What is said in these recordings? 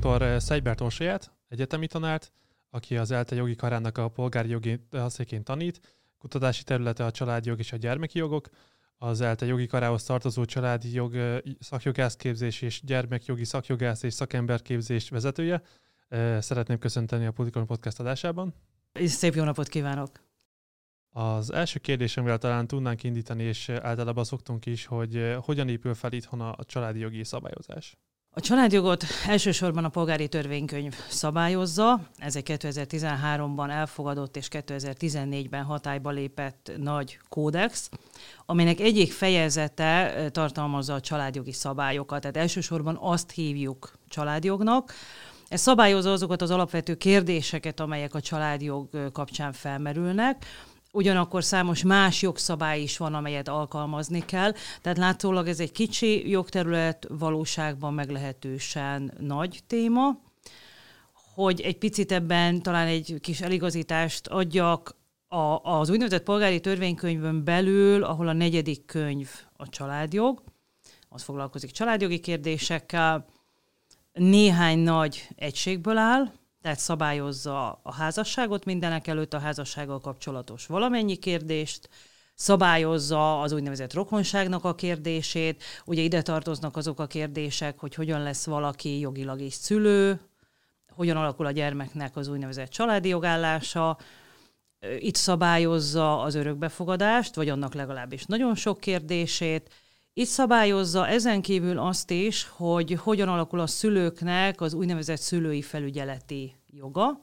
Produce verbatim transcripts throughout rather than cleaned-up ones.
dr. Szegybert Orsolyát, egyetemi tanárt, aki az ELTE jogi karának a polgári jogi székén tanít, kutatási területe a családjog és a gyermeki jogok, az ELTE jogi karához tartozó családi jog szakjogászképzés és gyermekjogi szakjogász és szakemberképzés vezetője. Szeretném köszönteni a Politikon Podcast adásában. Szép jó napot kívánok! Az első kérdésemmel talán tudnánk indítani, és általában szoktunk is, hogy hogyan épül fel itthon a családi jogi szabályozás. A családjogot elsősorban a polgári törvénykönyv szabályozza. Ez egy kétezer-tizenháromban elfogadott és kétezer-tizennégyben hatályba lépett nagy kódex, aminek egyik fejezete tartalmazza a családjogi szabályokat. Tehát elsősorban azt hívjuk családjognak. Ez szabályozza azokat az alapvető kérdéseket, amelyek a családjog kapcsán felmerülnek. Ugyanakkor számos más jogszabály is van, amelyet alkalmazni kell. Tehát látszólag ez egy kicsi jogterület, valóságban meglehetősen nagy téma. Hogy egy picit ebben talán egy kis eligazítást adjak, a, az úgynevezett polgári törvénykönyvön belül, ahol a negyedik könyv a családjog, az foglalkozik családjogi kérdésekkel, néhány nagy egységből áll, tehát szabályozza a házasságot, mindenek előtt a házassággal kapcsolatos valamennyi kérdést, szabályozza az úgynevezett rokonságnak a kérdését, ugye ide tartoznak azok a kérdések, hogy hogyan lesz valaki jogilag is szülő, hogyan alakul a gyermeknek az úgynevezett családi jogállása, itt szabályozza az örökbefogadást, vagy annak legalábbis nagyon sok kérdését. Itt szabályozza ezen kívül azt is, hogy hogyan alakul a szülőknek az úgynevezett szülői felügyeleti joga,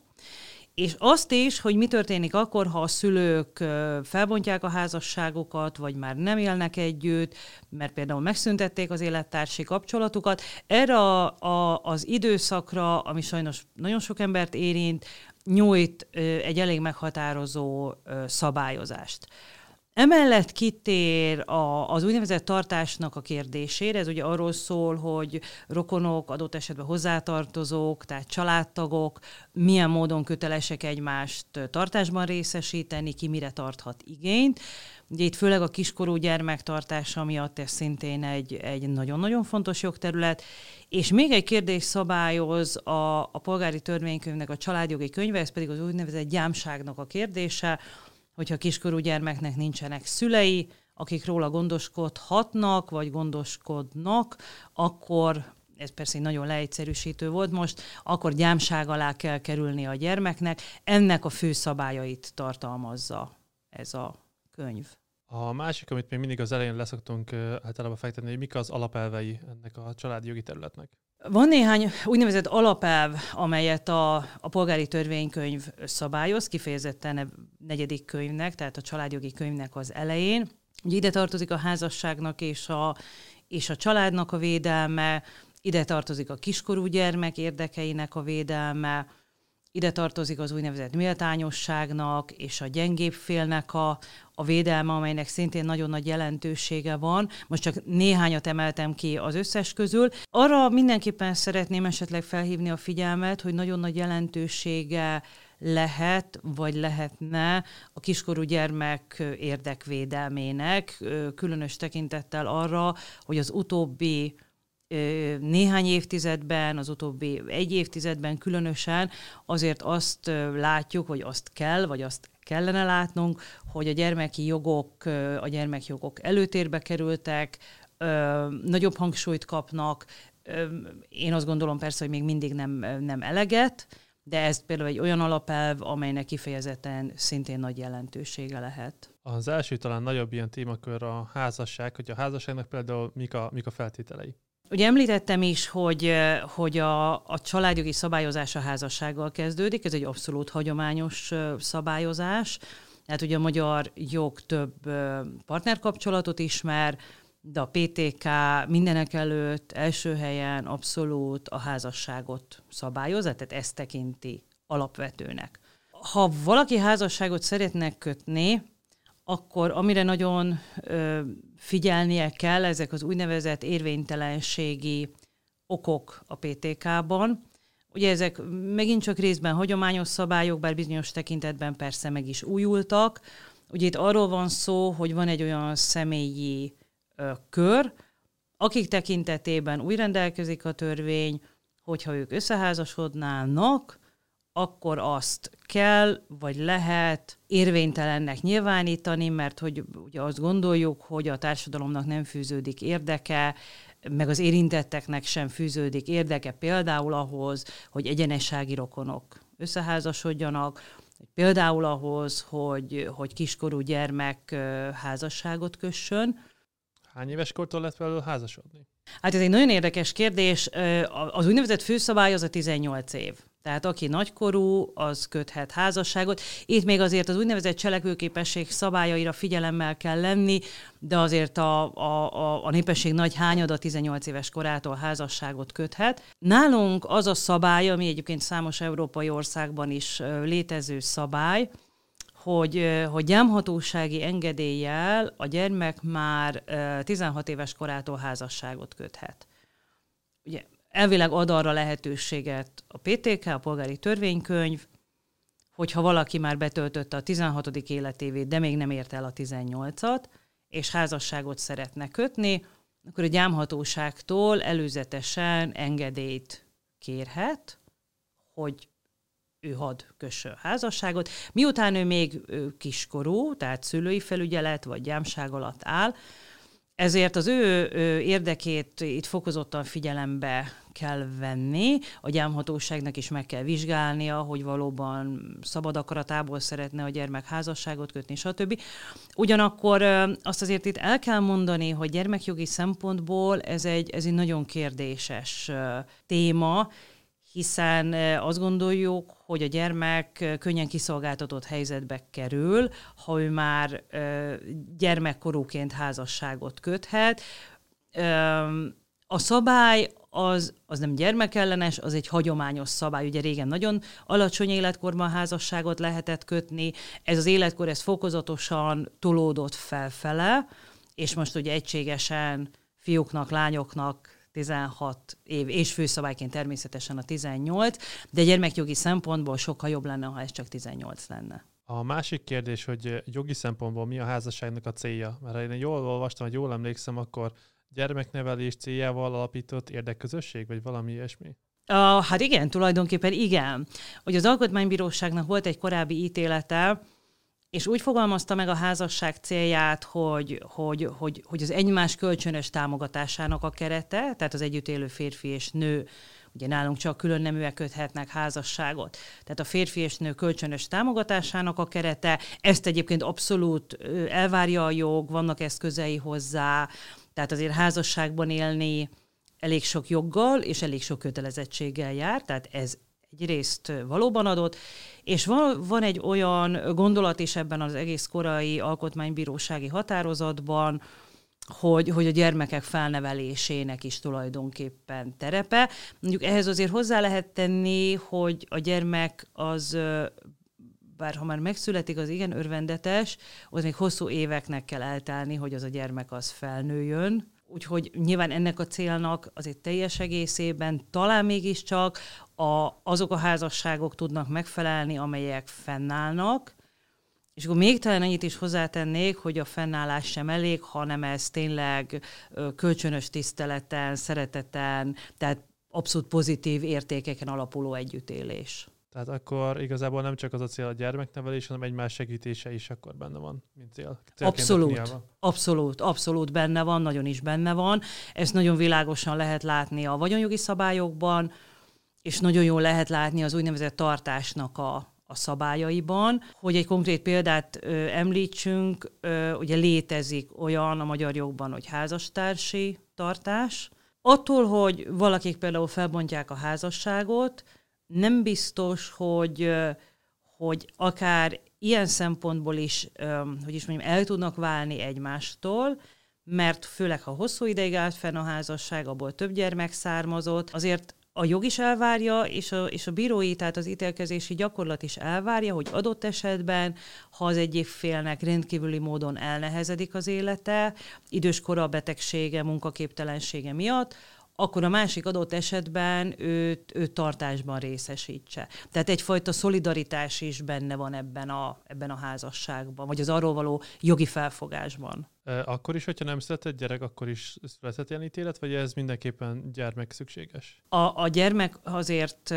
és azt is, hogy mi történik akkor, ha a szülők felbontják a házasságukat, vagy már nem élnek együtt, mert például megszüntették az élettársi kapcsolatukat. Erre a, a, az időszakra, ami sajnos nagyon sok embert érint, nyújt egy elég meghatározó szabályozást. Emellett kitér a, az úgynevezett tartásnak a kérdésére, ez ugye arról szól, hogy rokonok, adott esetben hozzátartozók, tehát családtagok milyen módon kötelesek egymást tartásban részesíteni, ki mire tarthat igényt. Ugye itt főleg a kiskorú gyermek tartása miatt ez szintén egy, egy nagyon-nagyon fontos jogterület. És még egy kérdés szabályoz a, a polgári törvénykönyvnek a családjogi könyve, ez pedig az úgynevezett gyámságnak a kérdése, hogyha kiskorú gyermeknek nincsenek szülei, akik róla gondoskodhatnak, vagy gondoskodnak, akkor, ez persze egy nagyon leegyszerűsítő volt most, akkor gyámság alá kell kerülni a gyermeknek. Ennek a fő szabályait tartalmazza ez a könyv. A másik, amit még mindig az elején leszoktunk általában fektetni, hogy mik az alapelvei ennek a családi jogi területnek. Van néhány úgynevezett alapelv, amelyet a, a polgári törvénykönyv szabályoz, kifejezetten negyedik könyvnek, tehát a családjogi könyvnek az elején. Ugye ide tartozik a házasságnak és a, és a családnak a védelme, ide tartozik a kiskorú gyermek érdekeinek a védelme, ide tartozik az úgynevezett méltányosságnak és a gyengébb félnek a, a védelme, amelynek szintén nagyon nagy jelentősége van. Most csak néhányat emeltem ki az összes közül. Arra mindenképpen szeretném esetleg felhívni a figyelmet, hogy nagyon nagy jelentősége lehet, vagy lehetne a kiskorú gyermek érdekvédelmének, különös tekintettel arra, hogy az utóbbi néhány évtizedben, az utóbbi egy évtizedben különösen azért azt látjuk, vagy azt kell, vagy azt kellene látnunk, hogy a gyermeki jogok, a gyermekjogok előtérbe kerültek, nagyobb hangsúlyt kapnak. Én azt gondolom persze, hogy még mindig nem, nem eleget, de ez például egy olyan alapelv, amelynek kifejezetten szintén nagy jelentősége lehet. Az első talán nagyobb ilyen témakör a házasság, hogy a házasságnak például mik a, mik a feltételei. Ugye említettem is, hogy, hogy a, a családjogi szabályozás a házassággal kezdődik, ez egy abszolút hagyományos szabályozás. Tehát ugye a magyar jog több partnerkapcsolatot ismer, de a pé té ká mindenek előtt első helyen abszolút a házasságot szabályoz, tehát ezt tekinti alapvetőnek. Ha valaki házasságot szeretne kötni, akkor amire nagyon ö, figyelnie kell, ezek az úgynevezett érvénytelenségi okok a pé té ká-ban. Ugye ezek megint csak részben hagyományos szabályok, bár bizonyos tekintetben persze meg is újultak. Ugye itt arról van szó, hogy van egy olyan személyi ö, kör, akik tekintetében úgy rendelkezik a törvény, hogyha ők összeházasodnának, akkor azt kell, vagy lehet érvénytelennek nyilvánítani, mert hogy ugye azt gondoljuk, hogy a társadalomnak nem fűződik érdeke, meg az érintetteknek sem fűződik érdeke például ahhoz, hogy egyenessági rokonok összeházasodjanak, például ahhoz, hogy, hogy kiskorú gyermek házasságot kössön. Hány éves kortól lehet velő házasodni? Hát ez egy nagyon érdekes kérdés. Az úgynevezett főszabály az a tizennyolc év. Tehát aki nagykorú, az köthet házasságot. Itt még azért az úgynevezett cselekvőképesség szabályaira figyelemmel kell lenni, de azért a, a, a népesség nagy hányada tizennyolc éves korától házasságot köthet. Nálunk az a szabály, ami egyébként számos európai országban is létező szabály, hogy, hogy gyámhatósági engedéllyel a gyermek már tizenhat éves korától házasságot köthet. Ugye elvileg ad arra lehetőséget a pé té ká, a polgári törvénykönyv, hogyha valaki már betöltötte a tizenhatodik életévét, de még nem ért el a tizennyolcat, és házasságot szeretne kötni, akkor a gyámhatóságtól előzetesen engedélyt kérhet, hogy ő hadd kössön házasságot. Miután ő még kiskorú, tehát szülői felügyelet vagy gyámság alatt áll, ezért az ő érdekét itt fokozottan figyelembe kell venni, a gyámhatóságnak is meg kell vizsgálnia, hogy valóban szabad akaratából szeretne a gyermek házasságot kötni, stb. Ugyanakkor azt azért itt el kell mondani, hogy gyermekjogi szempontból ez egy, ez egy nagyon kérdéses téma, hiszen azt gondoljuk, hogy a gyermek könnyen kiszolgáltatott helyzetbe kerül, ha ő már gyermekkorúként házasságot köthet. A szabály az, az nem gyermekellenes, az egy hagyományos szabály. Ugye régen nagyon alacsony életkorban házasságot lehetett kötni, ez az életkor ez fokozatosan tolódott felfele, és most ugye egységesen fiúknak, lányoknak tizenhat év, és főszabályként természetesen a tizennyolc, de gyermekjogi szempontból sokkal jobb lenne, ha ez csak tizennyolc lenne. A másik kérdés, hogy jogi szempontból mi a házasságnak a célja? Mert én jól olvastam, hogy jól emlékszem, akkor gyermeknevelés céljával alapított érdekközösség, vagy valami ilyesmi? Uh, hát igen, tulajdonképpen igen. Hogy az Alkotmánybíróságnak volt egy korábbi ítélete, és úgy fogalmazta meg a házasság célját, hogy, hogy, hogy, hogy az egymás kölcsönös támogatásának a kerete, tehát az együtt élő férfi és nő, ugye nálunk csak külön neműek köthetnek házasságot, tehát a férfi és nő kölcsönös támogatásának a kerete, ezt egyébként abszolút elvárja a jog, vannak eszközei hozzá, tehát azért házasságban élni elég sok joggal és elég sok kötelezettséggel jár, tehát ez egyrészt valóban adott, és van, van egy olyan gondolat is ebben az egész korai alkotmánybírósági határozatban, hogy, hogy a gyermekek felnevelésének is tulajdonképpen terepe. Mondjuk ehhez azért hozzá lehet tenni, hogy a gyermek az, bár ha már megszületik, az igen örvendetes, az még hosszú éveknek kell eltelni, hogy az a gyermek az felnőjön. Úgyhogy nyilván ennek a célnak azért teljes egészében talán mégiscsak a, azok a házasságok tudnak megfelelni, amelyek fennállnak, és akkor még talán annyit is hozzátennék, hogy a fennállás sem elég, hanem ez tényleg kölcsönös tiszteleten, szereteten, tehát abszolút pozitív értékeken alapuló együttélés. Tehát akkor igazából nem csak az a cél a gyermeknevelés, hanem egymás segítése is akkor benne van, mint cél. Abszolút, abszolút, abszolút benne van, nagyon is benne van. Ezt nagyon világosan lehet látni a vagyonjogi szabályokban, és nagyon jól lehet látni az úgynevezett tartásnak a, a szabályaiban. Hogy egy konkrét példát ö, említsünk, ö, ugye létezik olyan a magyar jogban, hogy házastársi tartás. Attól, hogy valakik például felbontják a házasságot, nem biztos, hogy, hogy akár ilyen szempontból is, hogy is mondjam, el tudnak válni egymástól, mert főleg, ha hosszú ideig állt fenn a házasság, abból több gyermek származott, azért a jog is elvárja, és a, és a bírói, tehát az ítélkezési gyakorlat is elvárja, hogy adott esetben, ha az egyik félnek rendkívüli módon elnehezedik az élete, időskora, betegsége, munkaképtelensége miatt, akkor a másik adott esetben őt, őt tartásban részesítse. Tehát egyfajta szolidaritás is benne van ebben a, ebben a házasságban, vagy az arról való jogi felfogásban. Akkor is, hogyha nem született gyerek, akkor is született ilyen ítélet, vagy ez mindenképpen gyermek szükséges? A, a gyermek azért,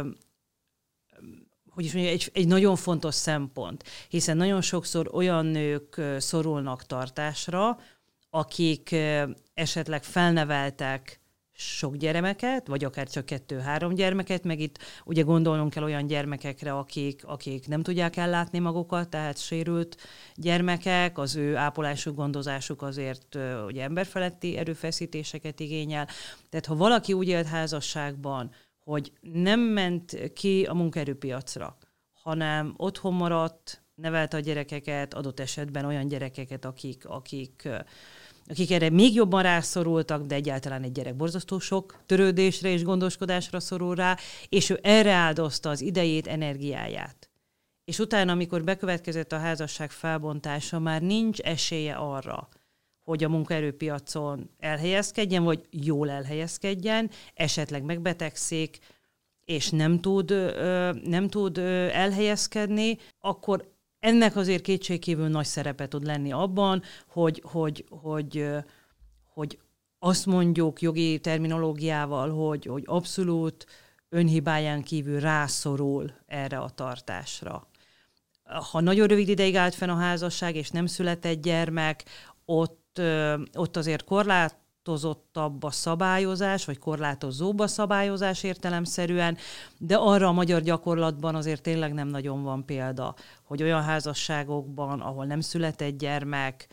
hogy is mondja, egy, egy nagyon fontos szempont, hiszen nagyon sokszor olyan nők szorulnak tartásra, akik esetleg felneveltek sok gyermeket, vagy akár csak kettő-három gyermeket, meg itt ugye gondolnunk kell olyan gyermekekre, akik, akik nem tudják ellátni magukat, tehát sérült gyermekek, az ő ápolásuk, gondozásuk azért ugye emberfeletti erőfeszítéseket igényel. Tehát ha valaki úgy élt házasságban, hogy nem ment ki a munkaerőpiacra, hanem otthon maradt, nevelte a gyerekeket, adott esetben olyan gyerekeket, akik, akik akik erre még jobban rászorultak, de egyáltalán egy gyerek borzasztó sok törődésre és gondoskodásra szorul rá, és ő erre áldozta az idejét, energiáját. És utána, amikor bekövetkezett a házasság felbontása, már nincs esélye arra, hogy a munkaerőpiacon elhelyezkedjen, vagy jól elhelyezkedjen, esetleg megbetegszik, és nem tud, nem tud elhelyezkedni, akkor ennek azért kétségkívül nagy szerepe tud lenni abban, hogy, hogy, hogy, hogy azt mondjuk jogi terminológiával, hogy, hogy abszolút önhibáján kívül rászorul erre a tartásra. Ha nagyon rövid ideig állt fenn a házasság, és nem született gyermek, ott, ott azért korlátozottabb a szabályozás, vagy korlátozóbb a szabályozás értelemszerűen, de arra a magyar gyakorlatban azért tényleg nem nagyon van példa, hogy olyan házasságokban, ahol nem született gyermek,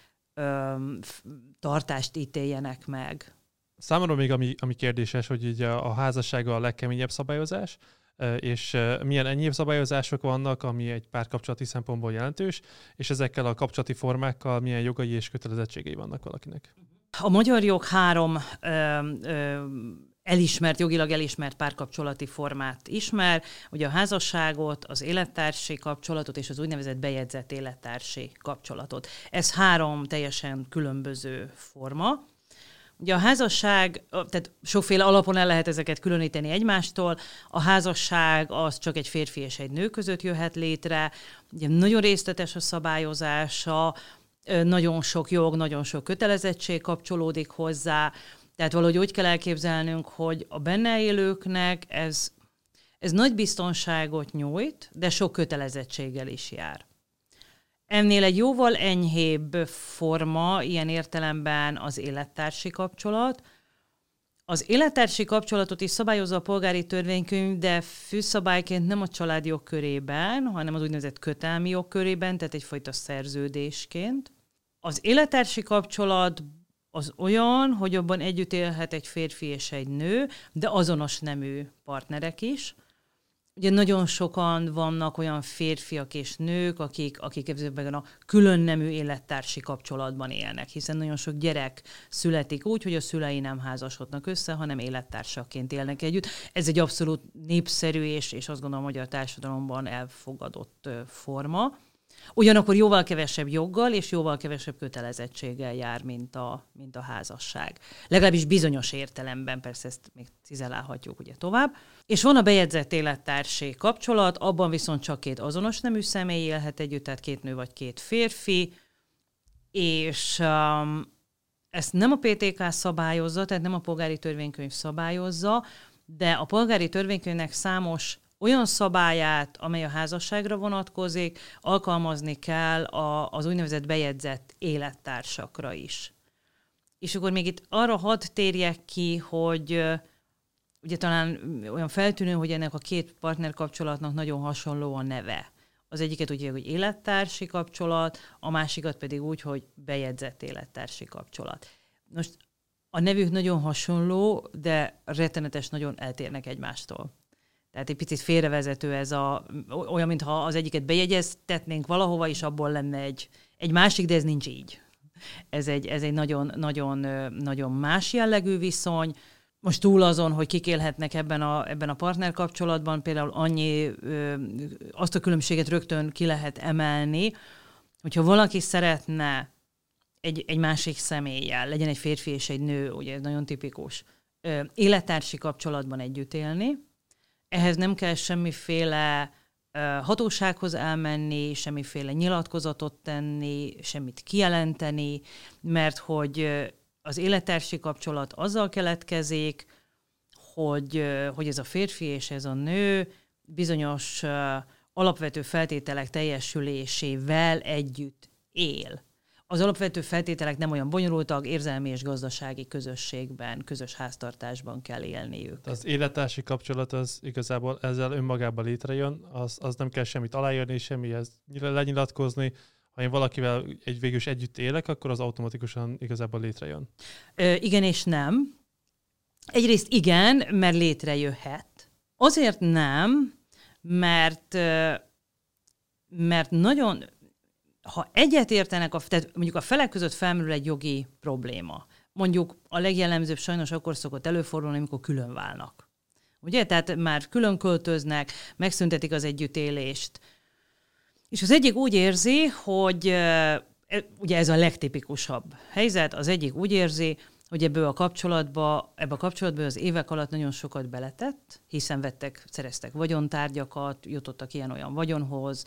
tartást ítéljenek meg. Számomra még ami, ami kérdéses, hogy így a, a házassága a legkeményebb szabályozás, és milyen enyhébb szabályozások vannak, ami egy párkapcsolati szempontból jelentős, és ezekkel a kapcsolati formákkal milyen jogai és kötelezettségei vannak valakinek. A magyar jog három ö, ö, elismert, jogilag elismert párkapcsolati formát ismer, ugye a házasságot, az élettársi kapcsolatot és az úgynevezett bejegyzett élettársi kapcsolatot. Ez három teljesen különböző forma. Ugye a házasság, tehát sokféle alapon el lehet ezeket különíteni egymástól. A házasság az csak egy férfi és egy nő között jöhet létre. Ugye nagyon részletes a szabályozása, nagyon sok jog, nagyon sok kötelezettség kapcsolódik hozzá. Tehát valahogy úgy kell elképzelnünk, hogy a benne élőknek ez, ez nagy biztonságot nyújt, de sok kötelezettséggel is jár. Ennél egy jóval enyhébb forma, ilyen értelemben az élettársi kapcsolat. Az élettársi kapcsolatot is szabályozza a polgári törvénykönyv, de főszabályként nem a családjog körében, hanem az úgynevezett kötelmi jog körében, tehát egyfajta szerződésként. Az élettársi kapcsolat az olyan, hogy abban együtt élhet egy férfi és egy nő, de azonos nemű partnerek is. Ugye nagyon sokan vannak olyan férfiak és nők, akik, akik ebben a külön nemű élettársi kapcsolatban élnek, hiszen nagyon sok gyerek születik úgy, hogy a szülei nem házasodnak össze, hanem élettársaként élnek együtt. Ez egy abszolút népszerű és, és azt gondolom, hogy a társadalomban elfogadott forma. Ugyanakkor jóval kevesebb joggal és jóval kevesebb kötelezettséggel jár, mint a, mint a házasság. Legalábbis bizonyos értelemben, persze ezt még cizelálhatjuk ugye tovább. És van a bejegyzett élettársi kapcsolat, abban viszont csak két azonos nemű személy élhet együtt, tehát két nő vagy két férfi, és um, ezt nem a pé té ká szabályozza, tehát nem a polgári törvénykönyv szabályozza, de a polgári törvénykönyvnek számos olyan szabályát, amely a házasságra vonatkozik, alkalmazni kell a, az úgynevezett bejegyzett élettársakra is. És akkor még itt arra hadd térjek ki, hogy ugye talán olyan feltűnő, hogy ennek a két partner kapcsolatnak nagyon hasonló a neve. Az egyiket úgy hívják, hogy élettársi kapcsolat, a másikat pedig úgy, hogy bejegyzett élettársi kapcsolat. Most a nevük nagyon hasonló, de rettenetes nagyon eltérnek egymástól. Tehát egy picit félrevezető ez a, olyan, mintha az egyiket bejegyeztetnénk valahova, és abból lenne egy, egy másik, de ez nincs így. Ez egy, ez egy nagyon, nagyon, nagyon más jellegű viszony. Most túl azon, hogy kik élhetnek ebben a, ebben a partnerkapcsolatban, például annyi, ö, azt a különbséget rögtön ki lehet emelni, hogyha valaki szeretne egy, egy másik személlyel, legyen egy férfi és egy nő, ugye ez nagyon tipikus, élettársi kapcsolatban együtt élni. Ehhez nem kell semmiféle hatósághoz elmenni, semmiféle nyilatkozatot tenni, semmit kijelenteni, mert hogy az élettársi kapcsolat azzal keletkezik, hogy, hogy ez a férfi és ez a nő bizonyos alapvető feltételek teljesülésével együtt él. Az alapvető feltételek nem olyan bonyolultak, érzelmi és gazdasági közösségben, közös háztartásban kell élniük. Az élettársi kapcsolat az igazából ezzel önmagában létrejön, az, az nem kell semmit aláírni, semmihez lenyilatkozni. Ha én valakivel egy, végül is együtt élek, akkor az automatikusan igazából létrejön. Ö, igen és nem. Egyrészt igen, mert létrejöhet. Azért nem, mert, mert nagyon... Ha egyet értenek, a, tehát mondjuk a felek között felmerül egy jogi probléma. Mondjuk a legjellemzőbb sajnos akkor szokott előfordulni, amikor külön válnak. Ugye? Tehát már külön költöznek, megszüntetik az együttélést. És az egyik úgy érzi, hogy ugye ez a legtipikusabb helyzet, az egyik úgy érzi, hogy ebből a kapcsolatba, ebbe a kapcsolatban az évek alatt nagyon sokat beletett, hiszen vettek, szereztek vagyontárgyakat, jutottak ilyen-olyan vagyonhoz,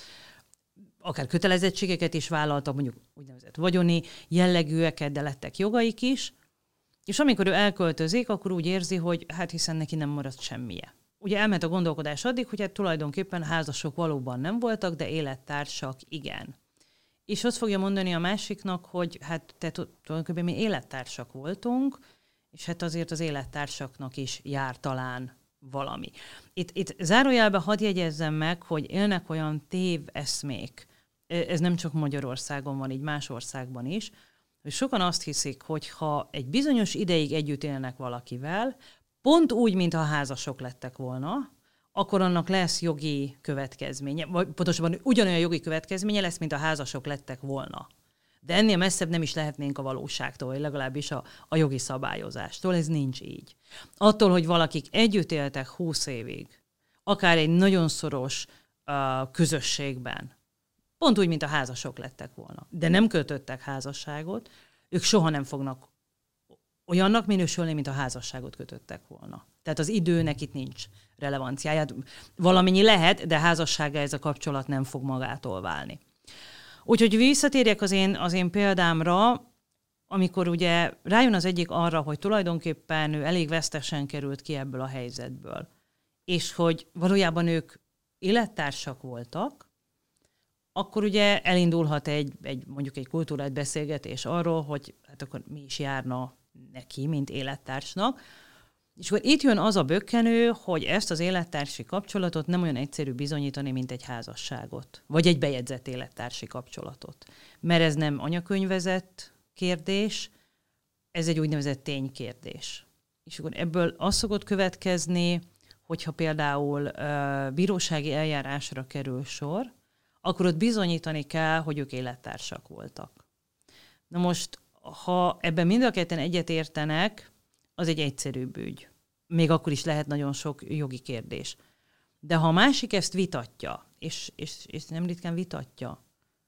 akár kötelezettségeket is vállaltak, mondjuk úgynevezett vagyoni jellegűeket, de lettek jogaik is, és amikor ő elköltözik, akkor úgy érzi, hogy hát hiszen neki nem maradt semmije. Ugye elment a gondolkodás addig, hogy hát tulajdonképpen házasok valóban nem voltak, de élettársak igen. És azt fogja mondani a másiknak, hogy hát te tulajdonképpen mi élettársak voltunk, és hát azért az élettársaknak is jár talán valami. Itt, itt zárójelben hadd jegyezzem meg, hogy élnek olyan téveszmék, ez nem csak Magyarországon van, így más országban is, hogy sokan azt hiszik, hogy ha egy bizonyos ideig együtt élnek valakivel, pont úgy, mintha házasok lettek volna, akkor annak lesz jogi következménye, vagy pontosabban ugyanolyan jogi következménye lesz, mint a házasok lettek volna. De ennél messzebb nem is lehetnénk a valóságtól, vagy legalábbis a, a jogi szabályozástól, ez nincs így. Attól, hogy valakik együtt éltek húsz évig, akár egy nagyon szoros uh, közösségben, pont úgy, mint a házasok lettek volna, de nem kötöttek házasságot, ők soha nem fognak olyannak minősülni, mint a házasságot kötöttek volna. Tehát az időnek itt nincs relevanciája. Valamennyi lehet, de házassága ez a kapcsolat nem fog magától válni. Úgyhogy visszatérjek az én, az én példámra, amikor ugye rájön az egyik arra, hogy tulajdonképpen ő elég vesztesen került ki ebből a helyzetből, és hogy valójában ők élettársak voltak, akkor ugye elindulhat egy, egy mondjuk egy kultúrát beszélgetés arról, hogy hát akkor mi is járna neki, mint élettársnak. És akkor itt jön az a bökkenő, hogy ezt az élettársi kapcsolatot nem olyan egyszerű bizonyítani, mint egy házasságot, vagy egy bejegyzett élettársi kapcsolatot. Mert ez nem anyakönyvezett kérdés, ez egy úgynevezett ténykérdés. És akkor ebből az szokott következni, hogyha például uh, bírósági eljárásra kerül sor, akkor ott bizonyítani kell, hogy ők élettársak voltak. Na most, ha ebben mind a ketten egyet értenek, az egy egyszerűbb ügy. Még akkor is lehet nagyon sok jogi kérdés. De ha a másik ezt vitatja, és, és, és nem ritkán vitatja,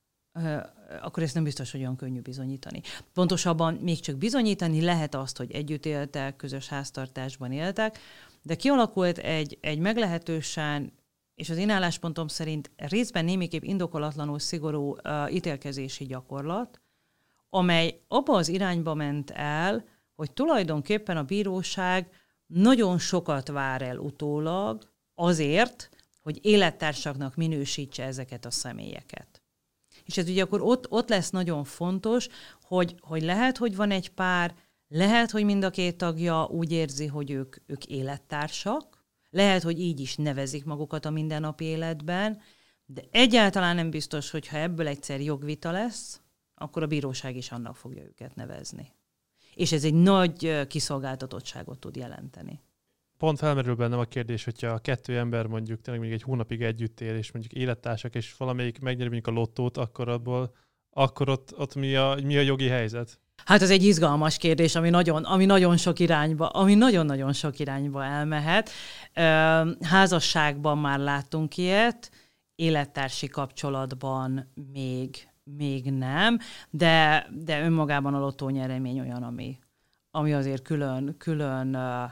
akkor ezt nem biztos, hogy olyan könnyű bizonyítani. Pontosabban még csak bizonyítani lehet azt, hogy együtt éltek, közös háztartásban éltek, de kialakult egy, egy meglehetősen, és az én álláspontom szerint részben némiképp indokolatlanul szigorú uh, ítélkezési gyakorlat, amely abba az irányba ment el, hogy tulajdonképpen a bíróság nagyon sokat vár el utólag azért, hogy élettársaknak minősítse ezeket a személyeket. És ez ugye akkor ott, ott lesz nagyon fontos, hogy, hogy lehet, hogy van egy pár, lehet, hogy mind a két tagja úgy érzi, hogy ők, ők élettársak, lehet, hogy így is nevezik magukat a mindennapi életben, de egyáltalán nem biztos, hogy ha ebből egyszer jogvita lesz, akkor a bíróság is annak fogja őket nevezni. És ez egy nagy kiszolgáltatottságot tud jelenteni. Pont felmerül bennem a kérdés, hogyha a kettő ember mondjuk tényleg még egy hónapig együtt él, és mondjuk élettársak, és valamelyik megnyeri mondjuk a lottót, akkor abból, akkor ott, ott mi, a, mi a jogi helyzet? Hát ez egy izgalmas kérdés, ami nagyon, ami nagyon sok irányba, ami nagyon-nagyon sok irányba elmehet. Házasságban már láttunk ilyet, élettársi kapcsolatban még, még nem, de, de önmagában a lottónyeremény olyan, ami, ami azért külön, külön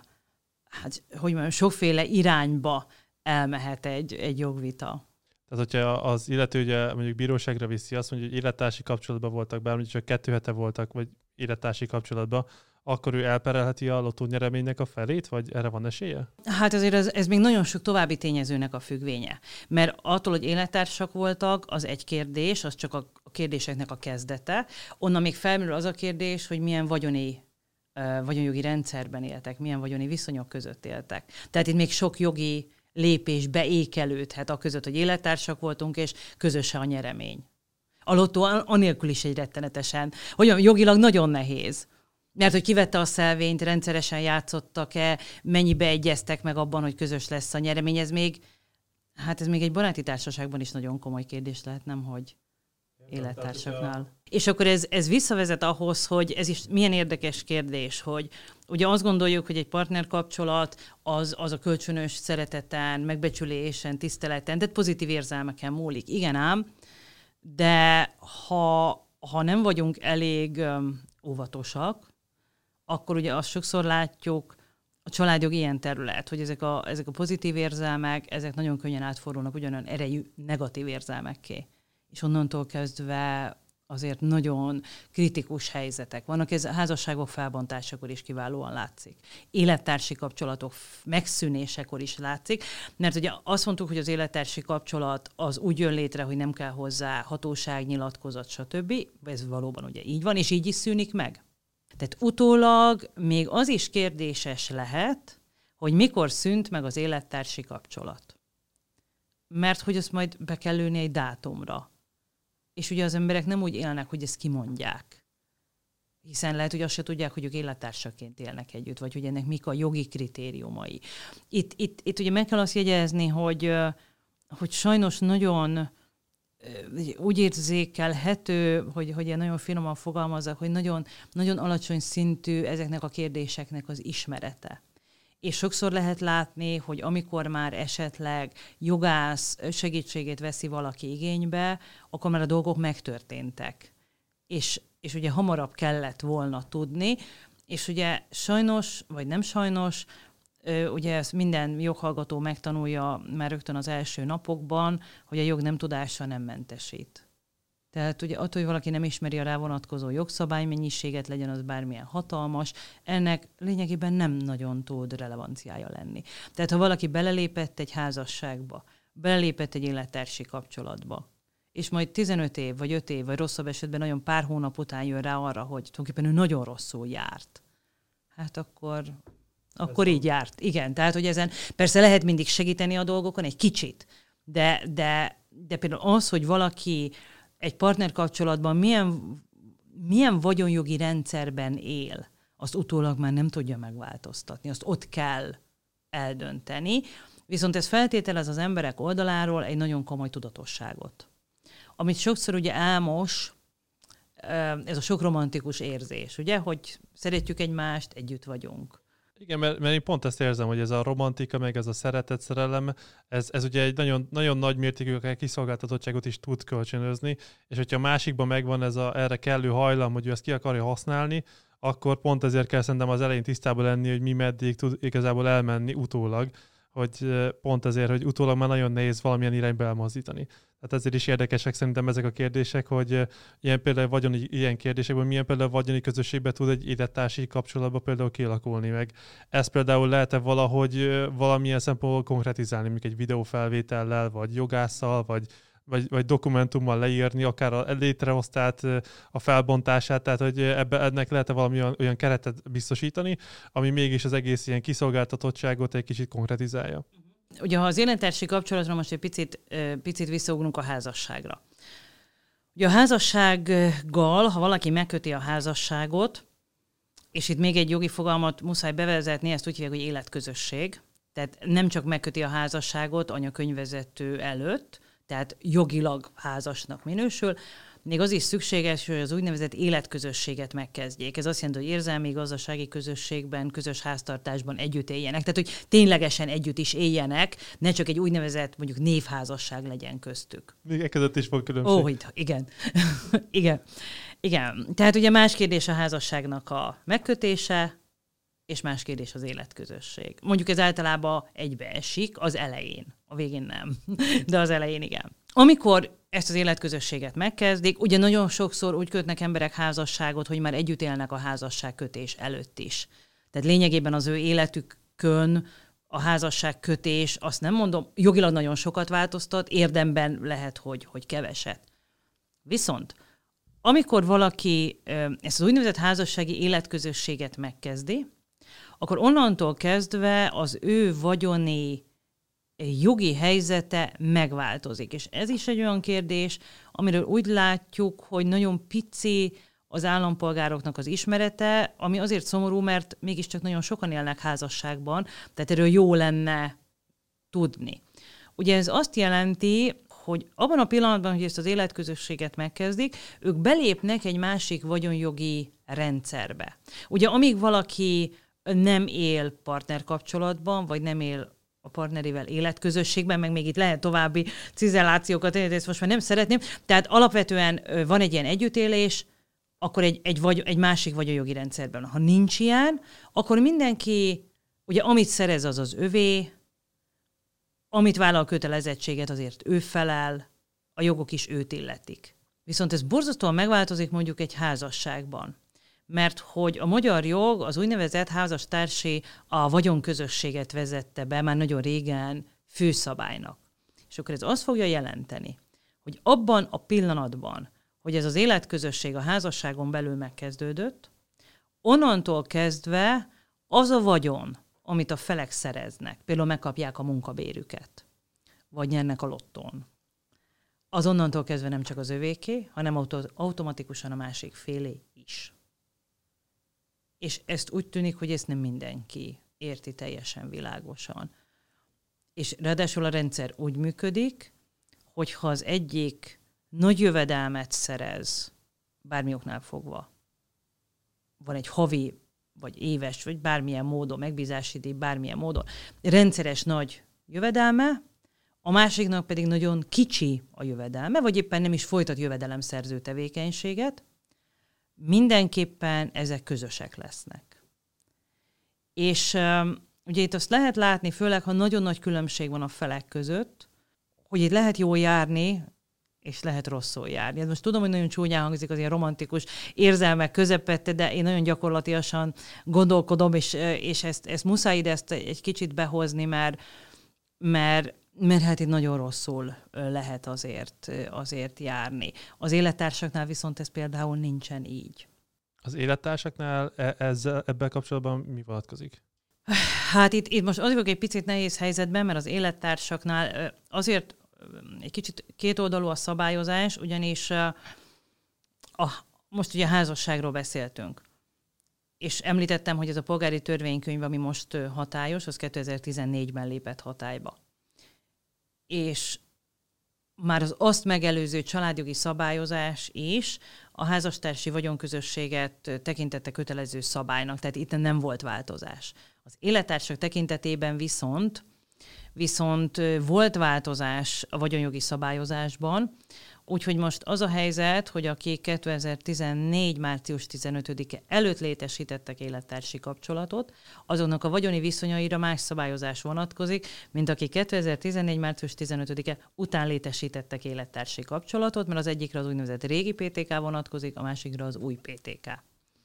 hát, hogy mondjam, sokféle irányba elmehet egy, egy jogvita. Tehát, hogyha az illető ugye mondjuk bíróságra viszi, azt mondja, hogy élettársi kapcsolatban voltak, bár mondjuk csak kettő hete voltak, vagy élettársi kapcsolatban, akkor ő elperelheti a lottó nyereménynek a felét, vagy erre van esélye? Hát azért ez, ez még nagyon sok további tényezőnek a függvénye. Mert attól, hogy élettársak voltak, az egy kérdés, az csak a kérdéseknek a kezdete. Onnan még felmerül az a kérdés, hogy milyen vagyoni, vagyonjogi rendszerben éltek, milyen vagyoni viszonyok között éltek. Tehát itt még sok jogi lépés beékelődhet a között, hogy élettársak voltunk, és közös a nyeremény. A lottó anélkül is egy rettenetesen, hogy jogilag nagyon nehéz. Mert hogy kivette a szelvényt, rendszeresen játszottak-e, mennyibe egyeztek meg abban, hogy közös lesz a nyeremény, ez még, hát ez még egy baráti társaságban is nagyon komoly kérdés lehet, nem hogy élettársaknál. És akkor ez, ez visszavezet ahhoz, hogy ez is milyen érdekes kérdés, hogy ugye azt gondoljuk, hogy egy partnerkapcsolat az, az a kölcsönös szereteten, megbecsülésen, tiszteleten, tehát pozitív érzelmeken múlik. Igen ám, de ha, ha nem vagyunk elég um, óvatosak, akkor ugye azt sokszor látjuk, a családjog ilyen terület, hogy ezek a, ezek a pozitív érzelmek, ezek nagyon könnyen átfordulnak ugyanolyan erejű negatív érzelmekké. És onnantól kezdve azért nagyon kritikus helyzetek vannak. Ez a házasságok felbontásakor is kiválóan látszik. Élettársi kapcsolatok megszűnésekor is látszik, mert ugye azt mondtuk, hogy az élettársi kapcsolat az úgy jön létre, hogy nem kell hozzá hatóság, nyilatkozat, stb. Ez valóban ugye így van, és így is szűnik meg. Tehát utólag még az is kérdéses lehet, hogy mikor szűnt meg az élettársi kapcsolat. Mert hogy azt majd be kell lőni egy dátumra. És ugye az emberek nem úgy élnek, hogy ezt kimondják. Hiszen lehet, hogy azt se tudják, hogy ők élettársaként élnek együtt, vagy hogy ennek mik a jogi kritériumai. Itt, itt, itt ugye meg kell azt jegyezni, hogy, hogy sajnos nagyon úgy érzékelhető, hogy, hogy én nagyon finoman fogalmazzak, hogy nagyon, nagyon alacsony szintű ezeknek a kérdéseknek az ismerete. És sokszor lehet látni, hogy amikor már esetleg jogász segítségét veszi valaki igénybe, akkor már a dolgok megtörténtek. És, és ugye hamarabb kellett volna tudni, és ugye sajnos, vagy nem sajnos, ugye ezt minden joghallgató megtanulja már rögtön az első napokban, hogy a jog nem tudása nem mentesít. Tehát ugye attól, hogy valaki nem ismeri a rá vonatkozó jogszabálymennyiséget, legyen az bármilyen hatalmas, ennek lényegében nem nagyon tud relevanciája lenni. Tehát ha valaki belelépett egy házasságba, belelépett egy élettársi kapcsolatba, és majd tizenöt év, vagy öt év, vagy rosszabb esetben nagyon pár hónap után jön rá arra, hogy tulajdonképpen ő nagyon rosszul járt, hát akkor... Akkor így járt. Igen, tehát, hogy ezen persze lehet mindig segíteni a dolgokon egy kicsit, de, de, de például az, hogy valaki egy partnerkapcsolatban milyen, milyen vagyonjogi rendszerben él, azt utólag már nem tudja megváltoztatni, azt ott kell eldönteni, viszont ez feltételez az emberek oldaláról egy nagyon komoly tudatosságot. Amit sokszor ugye elmos, ez a sok romantikus érzés, ugye, hogy szeretjük egymást, együtt vagyunk. Igen, mert, mert én pont ezt érzem, hogy ez a romantika, meg ez a szeretet, szerelem, ez, ez ugye egy nagyon, nagyon nagy mértékű kiszolgáltatottságot is tud kölcsönözni, és hogyha a másikban megvan ez a erre kellő hajlam, hogy ő ezt ki akarja használni, akkor pont ezért kell szerintem az elején tisztában lenni, hogy mi meddig tud igazából elmenni utólag, hogy pont ezért, hogy utólag már nagyon nehéz valamilyen irányba elmozdítani. Tehát ezért is érdekesek szerintem ezek a kérdések, hogy ilyen például vagyoni, ilyen kérdésekben milyen például vagyoni közösségben tud egy élettársi kapcsolatban például kialakulni meg. Ezt például lehet-e valahogy valamilyen szempontból konkretizálni, mondjuk egy videófelvétellel, vagy jogásszal, vagy, vagy, vagy dokumentummal leírni, akár a létreosztát, a felbontását, tehát hogy ebbe, ennek lehet-e valami olyan, olyan keretet biztosítani, ami mégis az egész ilyen kiszolgáltatottságot egy kicsit konkretizálja. Ugye, ha az élettársi kapcsolatra most egy picit, picit visszaugrunk a házasságra. Ugye a házassággal, ha valaki megköti a házasságot, és itt még egy jogi fogalmat muszáj bevezetni, ezt úgy hívják, hogy életközösség. Tehát nem csak megköti a házasságot anyakönyvvezető előtt, tehát jogilag házasnak minősül, még az is szükséges, hogy az úgynevezett életközösséget megkezdjék. Ez azt jelenti, hogy érzelmi, gazdasági közösségben, közös háztartásban együtt éljenek. Tehát, hogy ténylegesen együtt is éljenek, ne csak egy úgynevezett mondjuk névházasság legyen köztük. Még e között is van különbség. Ó, igen. igen. Igen. Tehát ugye más kérdés a házasságnak a megkötése, és más kérdés az életközösség. Mondjuk ez általában egybeesik az elején, a végén nem, de az elején igen. Amikor ezt az életközösséget megkezdik, ugye nagyon sokszor úgy kötnek emberek házasságot, hogy már együtt élnek a házasságkötés előtt is. Tehát lényegében az ő életükön a házasságkötés, azt nem mondom, jogilag nagyon sokat változtat, érdemben lehet, hogy, hogy keveset. Viszont amikor valaki ezt az úgynevezett házassági életközösséget megkezdi, akkor onnantól kezdve az ő vagyoni jogi helyzete megváltozik. És ez is egy olyan kérdés, amiről úgy látjuk, hogy nagyon pici az állampolgároknak az ismerete, ami azért szomorú, mert mégiscsak nagyon sokan élnek házasságban, tehát erről jó lenne tudni. Ugye ez azt jelenti, hogy abban a pillanatban, hogy ezt az életközösséget megkezdik, ők belépnek egy másik vagyonjogi rendszerbe. Ugye amíg valaki nem él partnerkapcsolatban, vagy nem él a partnerével életközösségben, meg még itt lehet további cizellációkat, ezt most már nem szeretném. Tehát alapvetően van egy ilyen együttélés, akkor egy, egy, vagy, egy másik vagyonjogi rendszerben. Ha nincs ilyen, akkor mindenki, ugye amit szerez, az az övé, amit vállal kötelezettséget, azért ő felel, a jogok is őt illetik. Viszont ez borzasztóan megváltozik mondjuk egy házasságban. Mert hogy a magyar jog az úgynevezett házastársi a vagyonközösséget vezette be már nagyon régen főszabálynak. És akkor ez azt fogja jelenteni, hogy abban a pillanatban, hogy ez az életközösség a házasságon belül megkezdődött, onnantól kezdve az a vagyon, amit a felek szereznek, például megkapják a munkabérüket, vagy nyernek a lottón, az onnantól kezdve nem csak az övéké, hanem auto- automatikusan a másik félé is. És ezt úgy tűnik, hogy ezt nem mindenki érti teljesen világosan. És ráadásul a rendszer úgy működik, hogy ha az egyik nagy jövedelmet szerez, bármi oknál fogva, van egy havi, vagy éves, vagy bármilyen módon, megbízási díj, bármilyen módon, rendszeres nagy jövedelme, a másiknak pedig nagyon kicsi a jövedelme, vagy éppen nem is folytat jövedelemszerző tevékenységet, mindenképpen ezek közösek lesznek. És um, ugye itt azt lehet látni, főleg, ha nagyon nagy különbség van a felek között, hogy itt lehet jól járni, és lehet rosszul járni. Most tudom, hogy nagyon csúnyán hangzik az ilyen romantikus érzelmek közepette, de én nagyon gyakorlatilag gondolkodom, és, és ezt, ezt muszáj ide ezt egy kicsit behozni, mert, mert, mert hát itt nagyon rosszul lehet azért, azért járni. Az élettársaknál viszont ez például nincsen így. Az élettársaknál ezzel, ebben kapcsolatban mi vonatkozik? Hát itt, itt most azért vagyok egy picit nehéz helyzetben, mert az élettársaknál azért egy kicsit kétoldalú a szabályozás, ugyanis a, a, most ugye a házasságról beszéltünk. És említettem, hogy ez a polgári törvénykönyv, ami most hatályos, az kétezer-tizennégyben lépett hatályba. És már az azt megelőző családjogi szabályozás is a házastársi vagyonközösséget tekintette kötelező szabálynak, tehát itt nem volt változás. Az élettársak tekintetében viszont Viszont volt változás a vagyonjogi szabályozásban, úgyhogy most az a helyzet, hogy akik kétezer-tizennégy. március tizenötödike előtt létesítettek élettársi kapcsolatot, azoknak a vagyoni viszonyaira más szabályozás vonatkozik, mint akik kétezer-tizennégy. március tizenötödike után létesítettek élettársi kapcsolatot, mert az egyikre az úgynevezett régi pé té ká vonatkozik, a másikra az új pé té ká.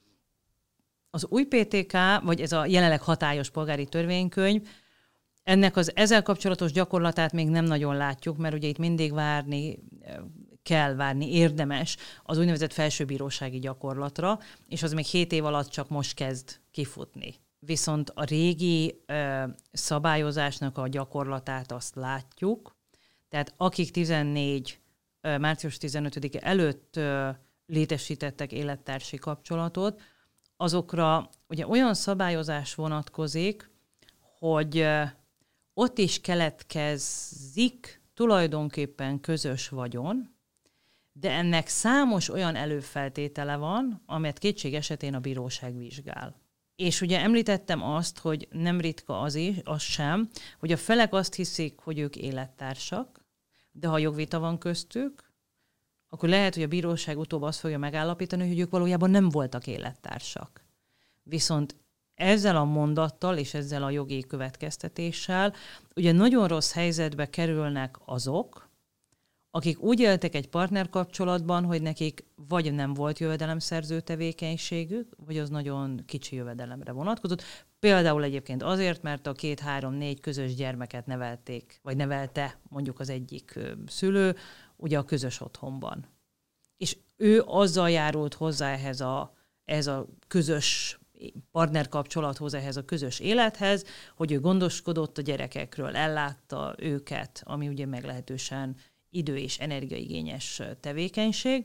Az új pé té ká, vagy ez a jelenleg hatályos polgári törvénykönyv, ennek az ezzel kapcsolatos gyakorlatát még nem nagyon látjuk, mert ugye itt mindig várni kell, várni érdemes az úgynevezett felsőbírósági gyakorlatra, és az még hét év alatt csak most kezd kifutni. Viszont a régi ö, szabályozásnak a gyakorlatát azt látjuk, tehát akik tizennégy. március tizenötödike előtt ö, létesítettek élettársi kapcsolatot, azokra ugye olyan szabályozás vonatkozik, hogy ö, ott is keletkezik tulajdonképpen közös vagyon, de ennek számos olyan előfeltétele van, amelyet kétség esetén a bíróság vizsgál. És ugye említettem azt, hogy nem ritka az is, az sem, hogy a felek azt hiszik, hogy ők élettársak, de ha jogvita van köztük, akkor lehet, hogy a bíróság utóbb azt fogja megállapítani, hogy ők valójában nem voltak élettársak. Viszont ezzel a mondattal és ezzel a jogi következtetéssel ugye nagyon rossz helyzetbe kerülnek azok, akik úgy éltek egy partnerkapcsolatban, hogy nekik vagy nem volt jövedelemszerző tevékenységük, vagy az nagyon kicsi jövedelemre vonatkozott. Például egyébként azért, mert a két, három, négy közös gyermeket nevelték, vagy nevelte mondjuk az egyik szülő, ugye a közös otthonban. És ő azzal járult hozzá ehhez a, ehhez a közös partnerkapcsolathoz, ehhez a közös élethez, hogy ő gondoskodott a gyerekekről, ellátta őket, ami ugye meglehetősen idő- és energiaigényes tevékenység.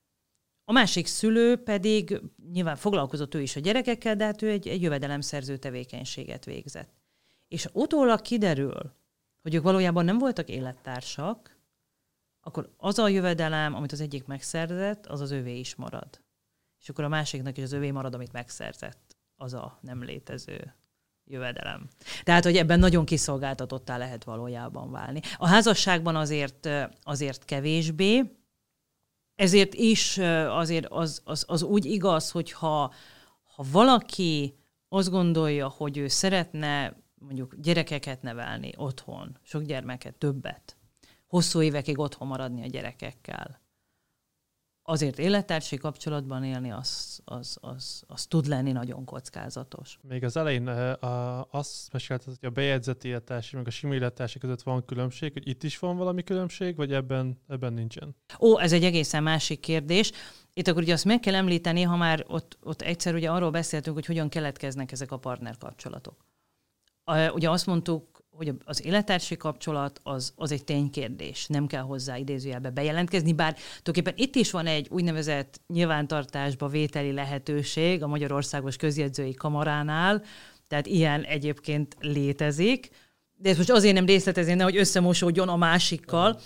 A másik szülő pedig nyilván foglalkozott ő is a gyerekekkel, de hát ő egy, egy jövedelemszerző tevékenységet végzett. És utólag kiderül, hogy ők valójában nem voltak élettársak, akkor az a jövedelem, amit az egyik megszerzett, az az övé is marad. És akkor a másiknak is az övé marad, amit megszerzett. Az a nem létező jövedelem. Tehát, hogy ebben nagyon kiszolgáltatottá lehet valójában válni. A házasságban azért, azért kevésbé, ezért is azért az, az, az úgy igaz, hogy ha, ha valaki azt gondolja, hogy ő szeretne mondjuk gyerekeket nevelni otthon, sok gyermeket, többet, hosszú évekig otthon maradni a gyerekekkel, azért élettársi kapcsolatban élni, az, az, az, az tud lenni nagyon kockázatos. Még az elején a, azt mesélted, hogy a bejegyzett élettársi, meg a sima élettársi között van különbség, hogy itt is van valami különbség, vagy ebben, ebben nincsen? Ó, ez egy egészen másik kérdés. Itt akkor ugye azt meg kell említeni, ha már ott, ott egyszer ugye arról beszéltünk, hogy hogyan keletkeznek ezek a partnerkapcsolatok. Ugye azt mondtuk, hogy az élettársi kapcsolat az, az egy ténykérdés, nem kell hozzá idézőjelbe bejelentkezni, bár tulajdonképpen itt is van egy úgynevezett nyilvántartásba vételi lehetőség a Magyarországos Közjegyzői Kamaránál, tehát ilyen egyébként létezik, de ezt most azért nem részletezni, nehogy összemosódjon a másikkal,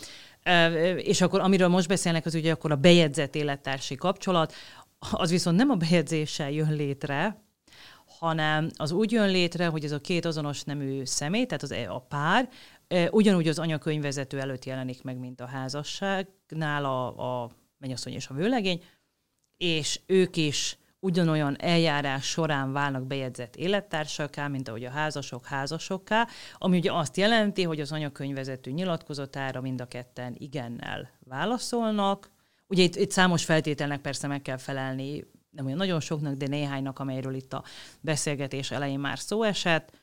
és akkor amiről most beszélnek, az ugye akkor a bejegyzett élettársi kapcsolat, az viszont nem a bejegyzéssel jön létre, hanem az úgy jön létre, hogy ez a két azonos nemű személy, tehát az, a pár, ugyanúgy az anyakönyvvezető előtt jelenik meg, mint a házasságnál a, a mennyasszony és a vőlegény, és ők is ugyanolyan eljárás során válnak bejegyzett élettársakká, mint ahogy a házasok házasokká, ami ugye azt jelenti, hogy az anyakönyvvezető nyilatkozatára mind a ketten igennel válaszolnak. Ugye itt, itt számos feltételnek persze meg kell felelni, nem olyan nagyon soknak, de néhánynak, amelyről itt a beszélgetés elején már szó esett.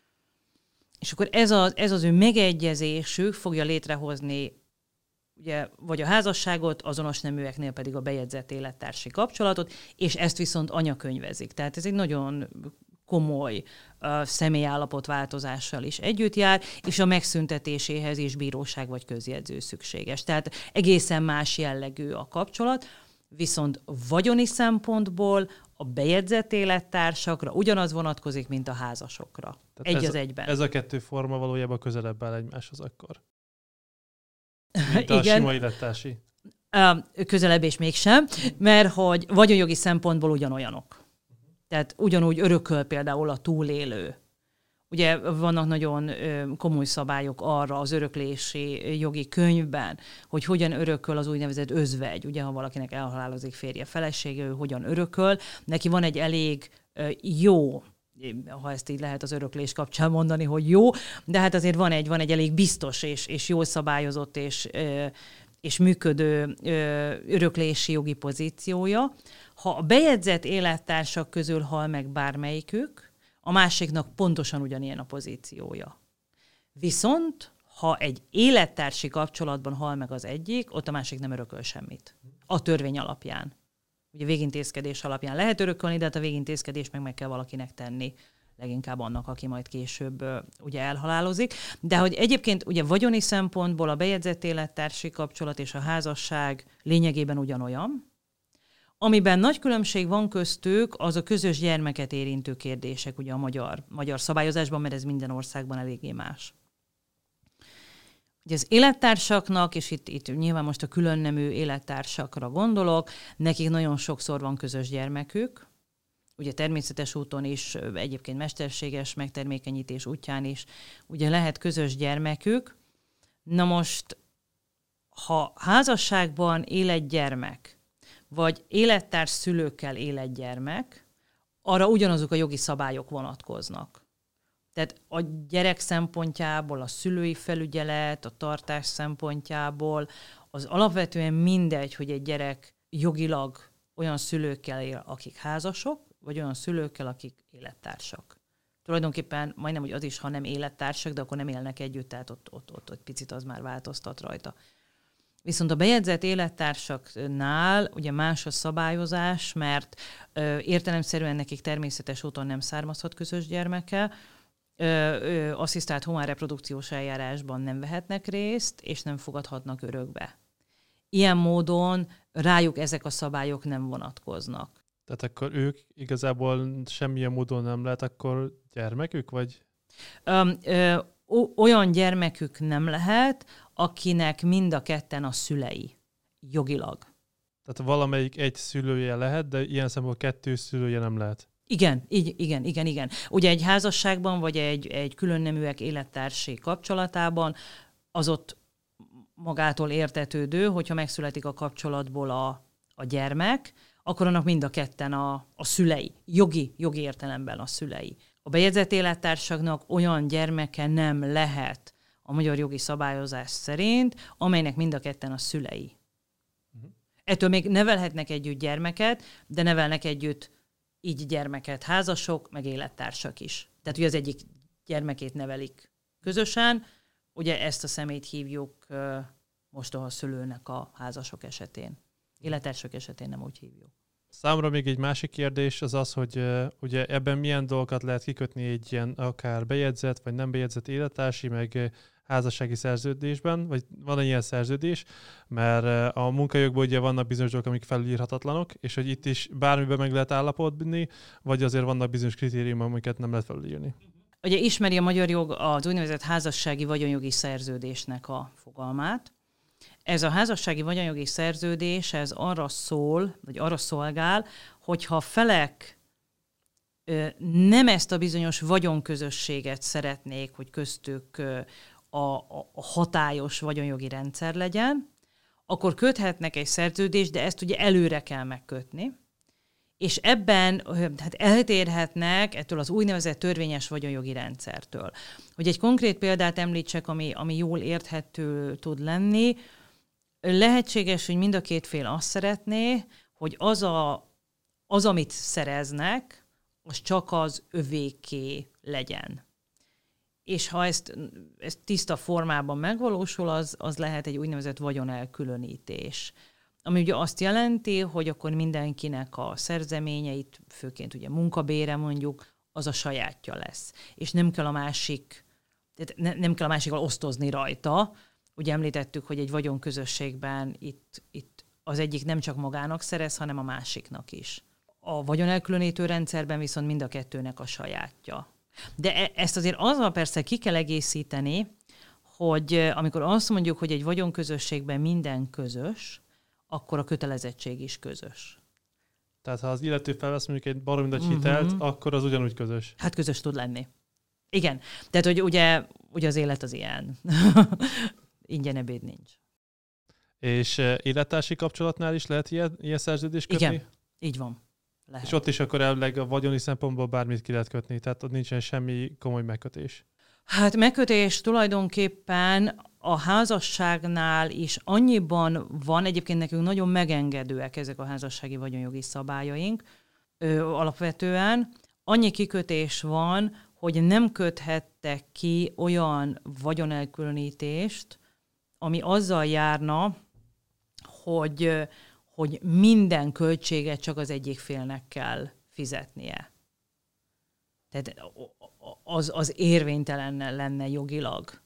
És akkor ez az, ez az ő megegyezésük fogja létrehozni ugye, vagy a házasságot, azonos neműeknél pedig a bejegyzett élettársi kapcsolatot, és ezt viszont anyakönyvezik. Tehát ez egy nagyon komoly uh, személyállapotváltozással is együtt jár, és a megszüntetéséhez is bíróság vagy közjegyző szükséges. Tehát egészen más jellegű a kapcsolat, viszont vagyoni szempontból a bejegyzett élettársakra ugyanaz vonatkozik, mint a házasokra. Tehát egy ez, az egyben. Ez a kettő forma valójában közelebb áll egymáshoz akkor. Mint a Igen. sima élettársi. Közelebb és mégsem, mert hogy vagyonjogi szempontból ugyanolyanok. Tehát ugyanúgy örököl például a túlélő. Ugye vannak nagyon komoly szabályok arra az öröklési jogi könyvben, hogy hogyan örököl az úgynevezett özvegy. Ugye, ha valakinek elhalálozik férje, felesége, ő hogyan örököl. Neki van egy elég jó, ha ezt így lehet az öröklés kapcsán mondani, hogy jó, de hát azért van egy, van egy elég biztos és, és jól szabályozott és, és működő öröklési jogi pozíciója. Ha a bejegyzett élettársak közül hal meg bármelyikük, a másiknak pontosan ugyanilyen a pozíciója. Viszont, ha egy élettársi kapcsolatban hal meg az egyik, ott a másik nem örököl semmit. A törvény alapján. Ugye végintézkedés alapján lehet örökölni, de hát a végintézkedést meg meg kell valakinek tenni, leginkább annak, aki majd később ugye elhalálozik. De hogy egyébként ugye vagyoni szempontból a bejegyzett élettársi kapcsolat és a házasság lényegében ugyanolyan. Amiben nagy különbség van köztük, az a közös gyermeket érintő kérdések ugye a magyar, magyar szabályozásban, mert ez minden országban eléggé más. Ugye az élettársaknak, és itt, itt nyilván most a különnemű élettársakra gondolok, nekik nagyon sokszor van közös gyermekük, ugye természetes úton is, egyébként mesterséges megtermékenyítés útján is, ugye lehet közös gyermekük. Na most, ha házasságban él egy gyermek, vagy élettárs szülőkkel él egy gyermek, arra ugyanazok a jogi szabályok vonatkoznak. Tehát a gyerek szempontjából, a szülői felügyelet, a tartás szempontjából, az alapvetően mindegy, hogy egy gyerek jogilag olyan szülőkkel él, akik házasok, vagy olyan szülőkkel, akik élettársak. Tulajdonképpen majdnem, hogy az is, ha nem élettársak, de akkor nem élnek együtt, tehát ott, ott, ott, ott picit az már változtat rajta. Viszont a bejegyzett élettársaknál ugye más a szabályozás, mert ö, értelemszerűen nekik természetes úton nem származhat közös gyermeke, ö, ö, asszisztált humán reprodukciós eljárásban nem vehetnek részt, és nem fogadhatnak örökbe. Ilyen módon rájuk ezek a szabályok nem vonatkoznak. Tehát akkor ők igazából semmilyen módon nem lehet akkor gyermekük, vagy? Ö, ö, olyan gyermekük nem lehet, akinek mind a ketten a szülei, jogilag. Tehát valamelyik egy szülője lehet, de ilyen szempontból kettő szülője nem lehet. Igen, így, igen, igen, igen. Ugye egy házasságban, vagy egy, egy különneműek élettársi kapcsolatában az ott magától értetődő, hogyha megszületik a kapcsolatból a, a gyermek, akkor annak mind a ketten a, a szülei, jogi, jogi értelemben a szülei. A bejegyzett élettársaknak olyan gyermeke nem lehet a magyar jogi szabályozás szerint, amelynek mind a ketten a szülei. Uh-huh. Ettől még nevelhetnek együtt gyermeket, de nevelnek együtt így gyermeket házasok, meg élettársak is. Tehát ugye az egyik gyermekét nevelik közösen, ugye ezt a személyt hívjuk uh, mostoha szülőnek a házasok esetén. Élettársak esetén nem úgy hívjuk. Számomra még egy másik kérdés az az, hogy uh, ugye ebben milyen dolgokat lehet kikötni egy ilyen akár bejegyzett, vagy nem bejegyzett élettársi, meg uh, házassági szerződésben, vagy van egy ilyen szerződés, mert uh, a munkajogban ugye vannak bizonyos dolgok, amik felülírhatatlanok, és hogy itt is bármiben meg lehet állapodni, vagy azért vannak bizonyos kritériumok, amiket nem lehet felülírni. Ugye ismeri a magyar jog az úgynevezett házassági vagyonjogi szerződésnek a fogalmát. Ez a házassági vagyonjogi szerződés, ez arra szól, vagy arra szolgál, hogyha a felek ö, nem ezt a bizonyos vagyonközösséget szeretnék, hogy köztük ö, a, a, a hatályos vagyonjogi rendszer legyen, akkor köthetnek egy szerződést, de ezt ugye előre kell megkötni. És ebben hát eltérhetnek ettől az úgynevezett törvényes vagyonjogi rendszertől. Hogy egy konkrét példát említsek, ami, ami jól érthető tud lenni, lehetséges, hogy mind a két fél azt szeretné, hogy az, a, az amit szereznek, az csak az övéké legyen. És ha ezt, ezt tiszta formában megvalósul, az, az lehet egy úgynevezett vagyonelkülönítés. Ami ugye azt jelenti, hogy akkor mindenkinek a szerzeményeit, főként ugye munkabére mondjuk, az a sajátja lesz. És nem kell a másik, tehát nem kell a másikkal osztozni rajta. Ugye említettük, hogy egy vagyonközösségben itt, itt az egyik nem csak magának szerez, hanem a másiknak is. A vagyonelkülönítő rendszerben viszont mind a kettőnek a sajátja. De ezt azért azzal persze ki kell egészíteni, hogy amikor azt mondjuk, hogy egy vagyonközösségben minden közös, akkor a kötelezettség is közös. Tehát ha az illető felvesz mondjuk egy baromi nagy hitelt, uh-huh. akkor az ugyanúgy közös. Hát közös tud lenni. Igen. Tehát, hogy ugye, ugye az élet az ilyen. Ingyen ebéd nincs. És uh, élettársi kapcsolatnál is lehet ilyen, ilyen szerződést kötni? Igen, így van. Lehet. És ott is akkor elvileg a vagyoni szempontból bármit ki lehet kötni, tehát ott nincsen semmi komoly megkötés. Hát megkötés tulajdonképpen a házasságnál is annyiban van, egyébként nekünk nagyon megengedőek ezek a házassági vagyonjogi szabályaink ö, alapvetően. Annyi kikötés van, hogy nem köthettek ki olyan vagyonelkülönítést, ami azzal járna, hogy, hogy minden költséget csak az egyik félnek kell fizetnie. Tehát az, az érvénytelen lenne jogilag.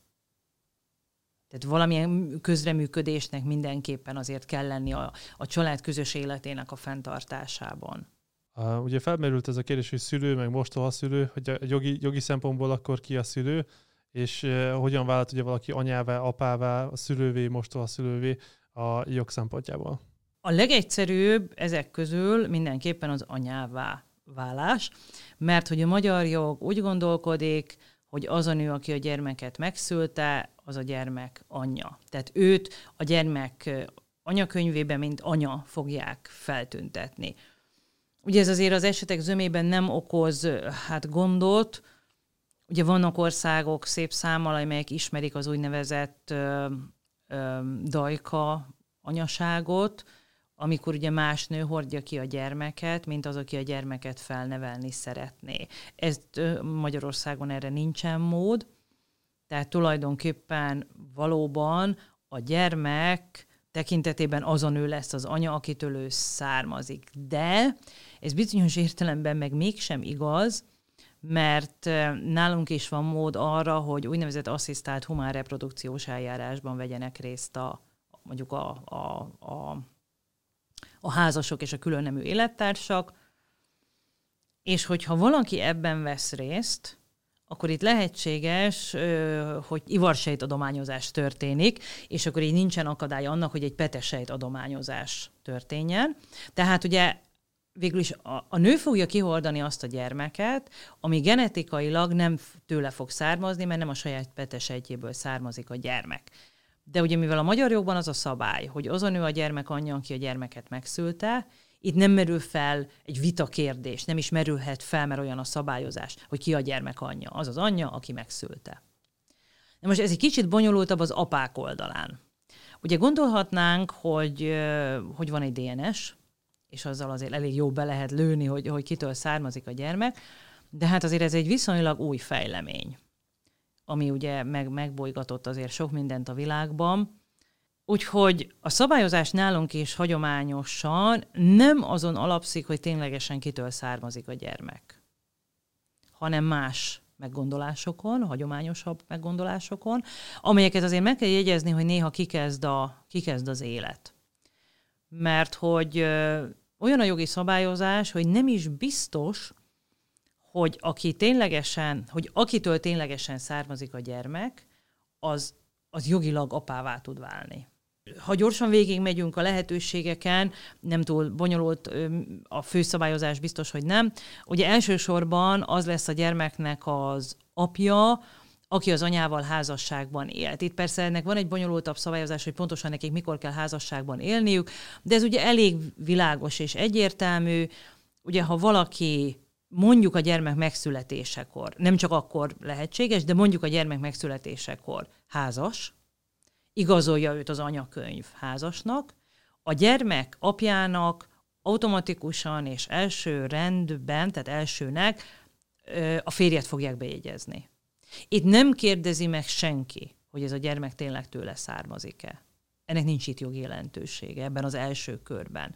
Tehát valamilyen közreműködésnek mindenképpen azért kell lenni a, a család közös életének a fenntartásában. Uh, ugye felmerült ez a kérdés, hogy szülő, meg mostoha szülő, hogy a jogi, jogi szempontból akkor ki a szülő, és uh, hogyan vált ugye valaki anyává, apává, a szülővé, mostoha szülővé a jog szempontjából? A legegyszerűbb ezek közül mindenképpen az anyává válás, mert hogy a magyar jog úgy gondolkodik, hogy az a nő, aki a gyermeket megszülte, az a gyermek anyja. Tehát őt a gyermek anyakönyvében, mint anya fogják feltüntetni. Ugye ez azért az esetek zömében nem okoz hát gondot. Ugye vannak országok szép számmal, amelyek ismerik az úgynevezett ö, ö, dajka anyaságot, amikor ugye más nő hordja ki a gyermeket, mint az, aki a gyermeket felnevelni szeretné. Ez Magyarországon erre nincsen mód, tehát tulajdonképpen valóban a gyermek tekintetében az a nő lesz az anya, akitől ő származik. De ez bizonyos értelemben meg mégsem igaz, mert nálunk is van mód arra, hogy úgynevezett asszisztált humán reprodukciós eljárásban vegyenek részt a, mondjuk a, a, a a házasok és a különnemű élettársak, és hogyha valaki ebben vesz részt, akkor itt lehetséges, hogy ivarsejt adományozás történik, és akkor így nincsen akadály annak, hogy egy petesejt adományozás történjen. Tehát ugye végül is a, a nő fogja kihordani azt a gyermeket, ami genetikailag nem tőle fog származni, mert nem a saját petesejtjéből származik a gyermek. De ugye mivel a magyar jogban az a szabály, hogy az a nő a gyermek anyja, aki a gyermeket megszülte, itt nem merül fel egy vita kérdés, nem is merülhet fel, mert olyan a szabályozás, hogy ki a gyermek anyja. Az az anyja, aki megszülte. De most ez egy kicsit bonyolultabb az apák oldalán. Ugye gondolhatnánk, hogy, hogy van egy dé en es, és azzal azért elég jó be lehet lőni, hogy, hogy kitől származik a gyermek, de hát azért ez egy viszonylag új fejlemény, ami ugye meg, megbolygatott azért sok mindent a világban. Úgyhogy a szabályozás nálunk is hagyományosan nem azon alapszik, hogy ténylegesen kitől származik a gyermek, hanem más meggondolásokon, hagyományosabb meggondolásokon, amelyeket azért meg kell jegyezni, hogy néha kikezd, a, kikezd az élet. Mert hogy ö, olyan a jogi szabályozás, hogy nem is biztos, hogy aki ténylegesen, hogy akitől ténylegesen származik a gyermek, az, az jogilag apává tud válni. Ha gyorsan végigmegyünk a lehetőségeken, nem túl bonyolult a főszabályozás, biztos, hogy nem. Ugye elsősorban az lesz a gyermeknek az apja, aki az anyával házasságban élt. Itt persze ennek van egy bonyolultabb szabályozás, hogy pontosan nekik mikor kell házasságban élniük, de ez ugye elég világos és egyértelmű. Ugye ha valaki mondjuk a gyermek megszületésekor, nem csak akkor lehetséges, de mondjuk a gyermek megszületésekor házas, igazolja őt az anyakönyv házasnak, a gyermek apjának automatikusan és első rendben, tehát elsőnek a férjet fogják bejegyezni. Itt nem kérdezi meg senki, hogy ez a gyermek tényleg tőle származik-e. Ennek nincs itt jogi jelentősége ebben az első körben.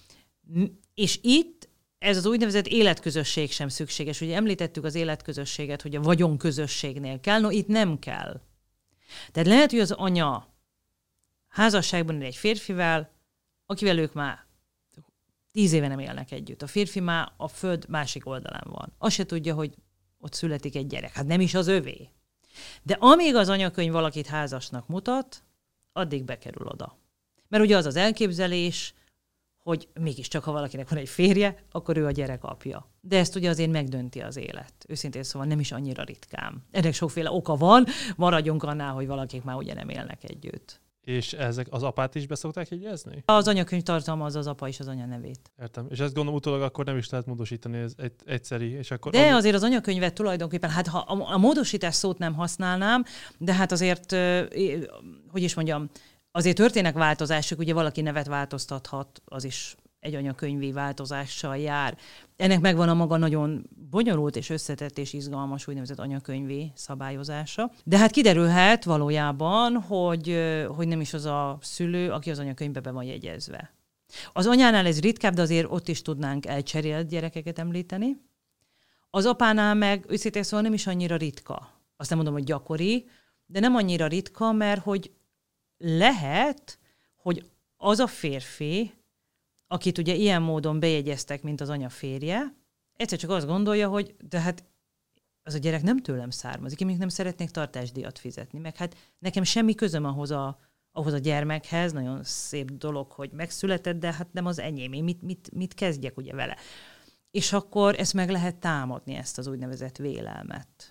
És itt ez az úgynevezett életközösség sem szükséges. Ugye említettük az életközösséget, hogy a vagyonközösségnél kell, no itt nem kell. Tehát lehet, hogy az anya házasságban él egy férfivel, akivel ők már tíz éve nem élnek együtt. A férfi már a föld másik oldalán van. Azt se tudja, hogy ott születik egy gyerek. Hát nem is az övé. De amíg az anyakönyv valakit házasnak mutat, addig bekerül oda. Mert ugye az az elképzelés, hogy mégiscsak, ha valakinek van egy férje, akkor ő a gyerek apja. De ezt ugye azért megdönti az élet. Őszintén szóval nem is annyira ritkán. Ennek sokféle oka van, maradjunk annál, hogy valakik már ugye nem élnek együtt. És ezek az apát is beszokták jegyezni? Az anyakönyv tartalmazza az apa és az anya nevét. Értem. És ezt gondolom utólag akkor nem is lehet módosítani, ez egy, egyszeri. És akkor de az... azért az anyakönyvet tulajdonképpen, hát ha a, a módosítás szót nem használnám, de hát azért, hogy is mondjam, azért történnek változások, ugye valaki nevet változtathat, az is egy anyakönyvi változással jár. Ennek megvan a maga nagyon bonyolult és összetett és izgalmas úgynevezett anyakönyvi szabályozása. De hát kiderülhet valójában, hogy, hogy nem is az a szülő, aki az anyakönyvbe be van jegyezve. Az anyánál ez ritkább, de azért ott is tudnánk elcserélt gyerekeket említeni. Az apánál meg őszintén szóval nem is annyira ritka. Azt nem mondom, hogy gyakori, de nem annyira ritka, mert hogy lehet, hogy az a férfi, akit ugye ilyen módon bejegyeztek, mint az anya férje, egyszer csak azt gondolja, hogy de hát az a gyerek nem tőlem származik, én még nem szeretnék tartásdíjat fizetni, meg hát nekem semmi közöm ahhoz a, ahhoz a gyermekhez, nagyon szép dolog, hogy megszületett, de hát nem az enyém, én mit, mit, mit kezdjek ugye vele. És akkor ezt meg lehet támadni, ezt az úgynevezett vélelmet.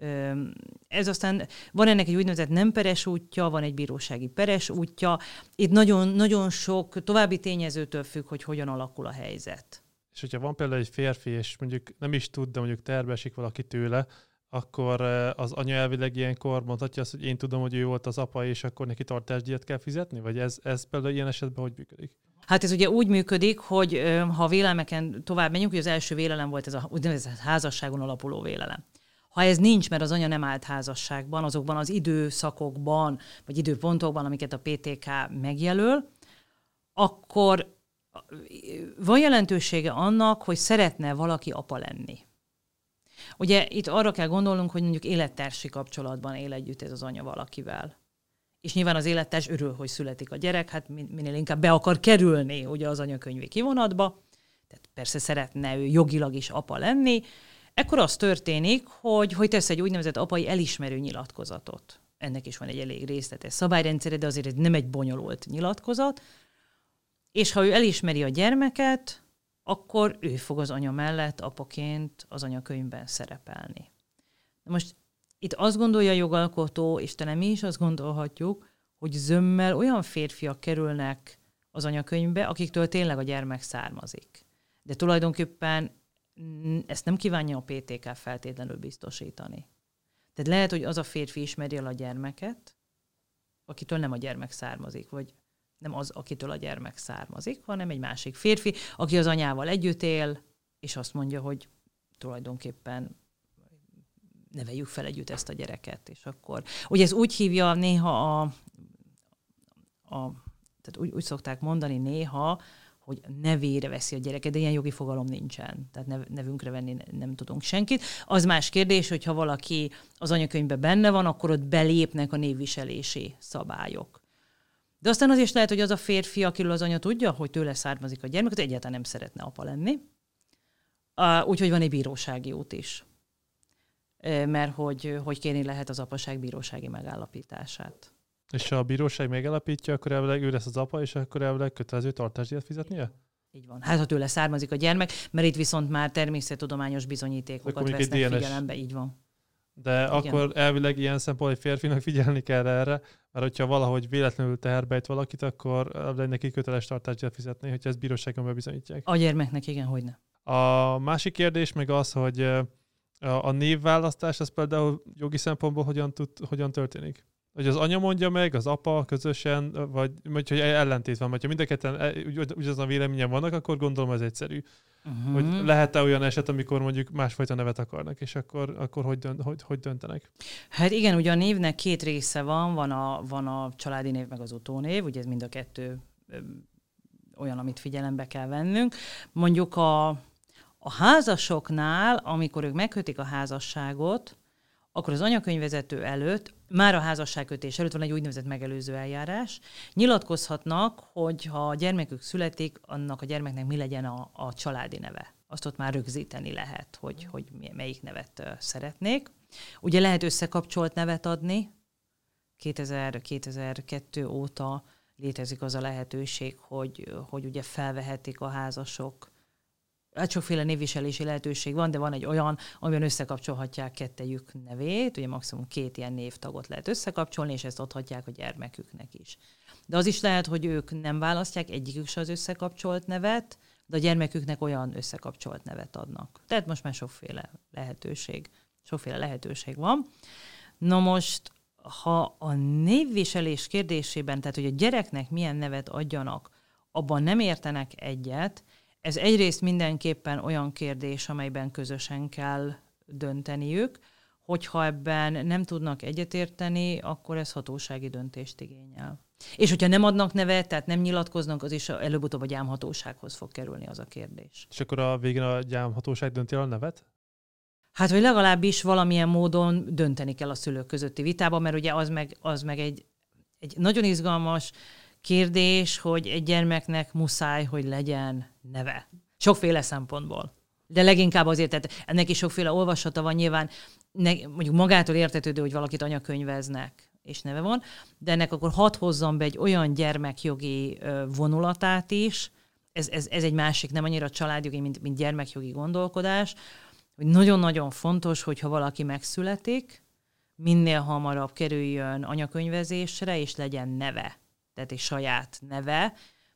Ez aztán, van ennek egy úgynevezett nem peres útja, van egy bírósági peres útja. Itt nagyon, nagyon sok további tényezőtől függ, hogy hogyan alakul a helyzet. És hogyha van például egy férfi, és mondjuk nem is tud, de mondjuk terbe esik valaki tőle, akkor az anya elvileg ilyenkor mondhatja azt, hogy én tudom, hogy ő volt az apa, és akkor neki tartásdíjat kell fizetni? Vagy ez, ez például ilyen esetben hogy működik? Hát ez ugye úgy működik, hogy ha a vélelmeken tovább menjünk, hogy az első vélelem volt ez a úgynevezett házasságon alapuló vélelem. Ha ez nincs, mert az anya nem állt házasságban, azokban az időszakokban, vagy időpontokban, amiket a pé té ká megjelöl, akkor van jelentősége annak, hogy szeretne valaki apa lenni. Ugye itt arra kell gondolnunk, hogy mondjuk élettársi kapcsolatban él együtt ez az anya valakivel. És nyilván az élettárs örül, hogy születik a gyerek, hát minél inkább be akar kerülni ugye az anyakönyvi kivonatba, tehát persze szeretne ő jogilag is apa lenni. Ekkor az történik, hogy, hogy tesz egy úgynevezett apai elismerő nyilatkozatot. Ennek is van egy elég részletes szabályrendszere, de azért ez nem egy bonyolult nyilatkozat. És ha ő elismeri a gyermeket, akkor ő fog az anya mellett apaként az anyakönyvben szerepelni. Most itt azt gondolja a jogalkotó, és talán mi is azt gondolhatjuk, hogy zömmel olyan férfiak kerülnek az anyakönyvbe, akiktől tényleg a gyermek származik. De tulajdonképpen ezt nem kívánja a pé té ká feltétlenül biztosítani. Tehát lehet, hogy az a férfi ismeri el a gyermeket, akitől nem a gyermek származik, vagy nem az, akitől a gyermek származik, hanem egy másik férfi, aki az anyával együtt él, és azt mondja, hogy tulajdonképpen neveljük fel együtt ezt a gyereket. És akkor, ugye ez úgy hívja néha a, a tehát úgy, úgy szokták mondani néha, hogy nevére veszi a gyereket, de ilyen jogi fogalom nincsen. Tehát nevünkre venni nem tudunk senkit. Az más kérdés, hogyha valaki az anyakönyvben benne van, akkor ott belépnek a névviselési szabályok. De aztán az is lehet, hogy az a férfi, akiről az anya tudja, hogy tőle származik a gyermek, az egyáltalán nem szeretne apa lenni. Úgyhogy van egy bírósági út is. Mert hogy, hogy kérni lehet az apaság bírósági megállapítását. És ha a bíróság megállapítja, akkor elvileg ő lesz az apa, és akkor elvileg kötelező tartásdíjat fizetnie? Így van. Hát ha tőle származik a gyermek, mert itt viszont már természettudományos bizonyítékokat vesznek figyelembe. Így van. De igen. Akkor elvileg ilyen szempontból egy férfinak figyelni kell erre, mert hogyha valahogy véletlenül teherbejt valakit, akkor neki köteles tartásdíjat fizetni, hogyha ezt bíróságon bebizonyítják. A gyermeknek igen, hogyne. A másik kérdés meg az, hogy a névválasztás, ez például jogi szempontból hogyan, tud, hogyan történik? Hogy az anya mondja meg, az apa közösen, vagy hogy ellentét van, vagy ha mind a ketten ugyanazon a véleményen vannak, akkor gondolom ez egyszerű. Uh-huh. Hogy lehet-e olyan eset, amikor mondjuk másfajta nevet akarnak, és akkor, akkor hogy, dönt, hogy, hogy döntenek? Hát igen, ugye a névnek két része van, van a, van a családi név, meg az utónév, ugye ez mind a kettő ö, olyan, amit figyelembe kell vennünk. Mondjuk a, a házasoknál, amikor ők megkötik a házasságot, akkor az anyakönyvvezető előtt, már a házasságkötés előtt van egy úgynevezett megelőző eljárás, nyilatkozhatnak, hogy ha a gyermekük születik, annak a gyermeknek mi legyen a, a családi neve. Azt ott már rögzíteni lehet, hogy, hogy melyik nevet szeretnék. Ugye lehet összekapcsolt nevet adni. kétezer, kétezer-kettő óta létezik az a lehetőség, hogy, hogy ugye felvehetik a házasok. Hát sokféle névviselési lehetőség van, de van egy olyan, amiben összekapcsolhatják kettejük nevét, ugye maximum két ilyen névtagot lehet összekapcsolni, és ezt adhatják a gyermeküknek is. De az is lehet, hogy ők nem választják egyikük se az összekapcsolt nevet, de a gyermeküknek olyan összekapcsolt nevet adnak. Tehát most már sokféle lehetőség, sokféle lehetőség van. Na most, ha a névviselés kérdésében, tehát hogy a gyereknek milyen nevet adjanak, abban nem értenek egyet, ez egyrészt mindenképpen olyan kérdés, amelyben közösen kell dönteniük, hogyha ebben nem tudnak egyetérteni, akkor ez hatósági döntést igényel. És hogyha nem adnak nevet, tehát nem nyilatkoznak, az is előbb-utóbb a gyámhatósághoz fog kerülni az a kérdés. És akkor a végén a gyámhatóság dönti el a nevet? Hát, hogy legalábbis valamilyen módon dönteni kell a szülők közötti vitában, mert ugye az meg, az meg egy, egy nagyon izgalmas kérdés, hogy egy gyermeknek muszáj, hogy legyen neve. Sokféle szempontból. De leginkább azért, tehát ennek is sokféle olvasata van nyilván, ne, mondjuk magától értetődő, hogy valakit anyakönyveznek, és neve van, de ennek akkor hadd hozzam be egy olyan gyermekjogi vonulatát is, ez, ez, ez egy másik, nem annyira családjogi, mint, mint gyermekjogi gondolkodás, hogy nagyon-nagyon fontos, hogyha valaki megszületik, minél hamarabb kerüljön anyakönyvezésre, és legyen neve, tehát egy saját neve.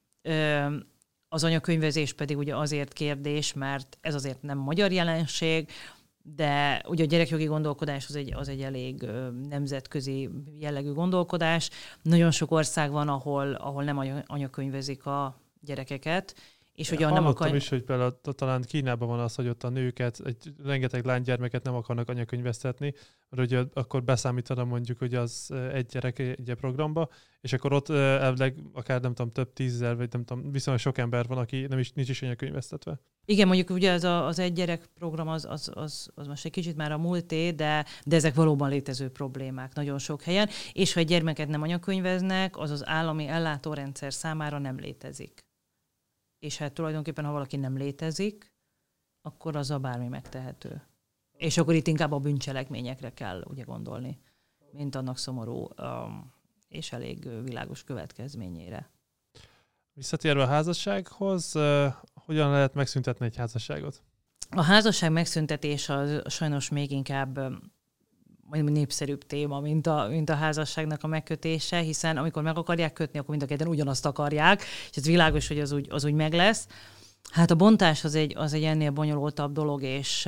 Az anyakönyvezés pedig ugye azért kérdés, mert ez azért nem magyar jelenség, de ugye a gyerekjogi gondolkodás az egy, az egy elég nemzetközi jellegű gondolkodás. Nagyon sok ország van, ahol, ahol nem anyakönyvezik a gyerekeket. És ugye hallottam nem akar... is, hogy például talán Kínában van az, hogy ott a nőket, egy rengeteg lánygyermeket nem akarnak anyakönyvesztetni, mert ugye akkor beszámítanak mondjuk, hogy az egy gyerek egy programba, és akkor ott elvileg akár nem tudom, több tízezer, vagy nem tudom, viszonylag sok ember van, aki nem is, nincs is anyakönyvesztetve. Igen, mondjuk ugye az, a, az egy gyerek program az, az, az, az most egy kicsit már a múlté, de, de ezek valóban létező problémák nagyon sok helyen, és ha egy gyermeket nem anyakönyveznek, az az állami ellátórendszer számára nem létezik. És hát tulajdonképpen, ha valaki nem létezik, akkor az a bármi megtehető. És akkor itt inkább a bűncselekményekre kell ugye gondolni, mint annak szomorú um, és elég világos következményére. Visszatérve a házassághoz, uh, hogyan lehet megszüntetni egy házasságot? A házasság megszüntetés az sajnos még inkább majd népszerűbb téma, mint a, mint a házasságnak a megkötése, hiszen amikor meg akarják kötni, akkor mind a ketten ugyanazt akarják, és ez világos, hogy az úgy, az úgy meg lesz. Hát a bontás az egy, az egy ennél bonyolultabb dolog, és,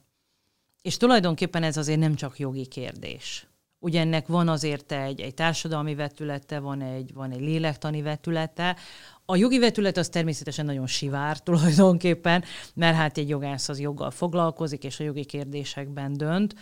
és tulajdonképpen ez azért nem csak jogi kérdés. Ugye ennek van azért egy, egy társadalmi vetülete, van egy, van egy lélektani vetülete. A jogi vetület az természetesen nagyon sivár tulajdonképpen, mert hát egy jogász az joggal foglalkozik, és a jogi kérdésekben dönt,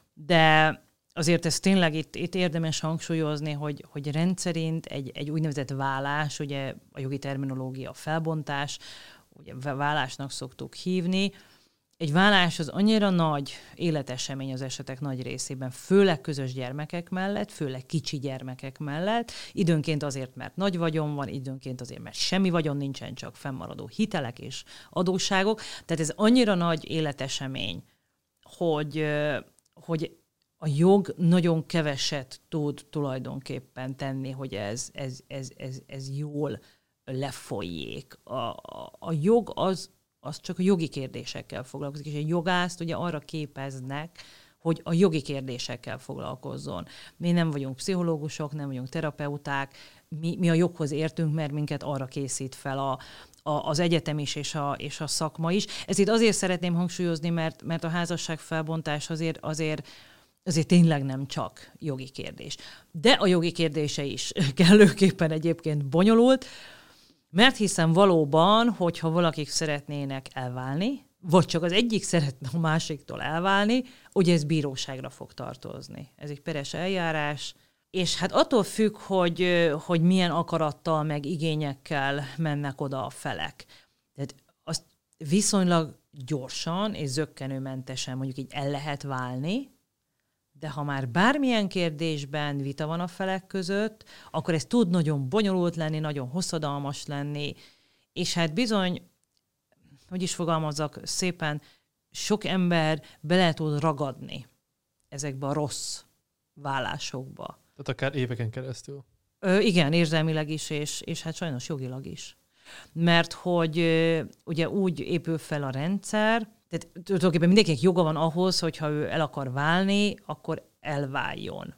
de azért ez tényleg itt, itt érdemes hangsúlyozni, hogy, hogy rendszerint egy, egy úgynevezett válás, ugye a jogi terminológia a felbontás, ugye válásnak szoktuk hívni. Egy válás az annyira nagy életesemény az esetek nagy részében, főleg közös gyermekek mellett, főleg kicsi gyermekek mellett, időnként azért, mert nagy vagyon van, időnként azért, mert semmi vagyon nincsen, csak fennmaradó hitelek és adósságok. Tehát ez annyira nagy életesemény, hogy... hogy a jog nagyon keveset tud tulajdonképpen tenni, hogy ez, ez, ez, ez, ez jól lefolyjék. A, a, a jog az, az csak a jogi kérdésekkel foglalkozik, és egy jogászt ugye arra képeznek, hogy a jogi kérdésekkel foglalkozzon. Mi nem vagyunk pszichológusok, nem vagyunk terapeuták, mi, mi a joghoz értünk, mert minket arra készít fel a, a, az egyetem is és a, és a szakma is. Ezt itt azért szeretném hangsúlyozni, mert, mert a házasság felbontás azért, azért, azért tényleg nem csak jogi kérdés. De a jogi kérdése is kellőképpen egyébként bonyolult, mert hiszen valóban, hogyha valakik szeretnének elválni, vagy csak az egyik szeretne a másiktól elválni, ugye ez bíróságra fog tartozni. Ez egy peres eljárás, és hát attól függ, hogy, hogy milyen akarattal, meg igényekkel mennek oda a felek. Tehát azt viszonylag gyorsan és zökkenőmentesen mondjuk így el lehet válni, de ha már bármilyen kérdésben vita van a felek között, akkor ez tud nagyon bonyolult lenni, nagyon hosszadalmas lenni, és hát bizony, hogy is fogalmazzak szépen, sok ember bele tud ragadni ezekbe a rossz vállásokba. Tehát akár éveken keresztül. Ö, igen, érzelmileg is, és, és hát sajnos jogilag is. Mert hogy ö, ugye úgy épül fel a rendszer, tehát tulajdonképpen mindenkinek joga van ahhoz, hogyha ő el akar válni, akkor elváljon.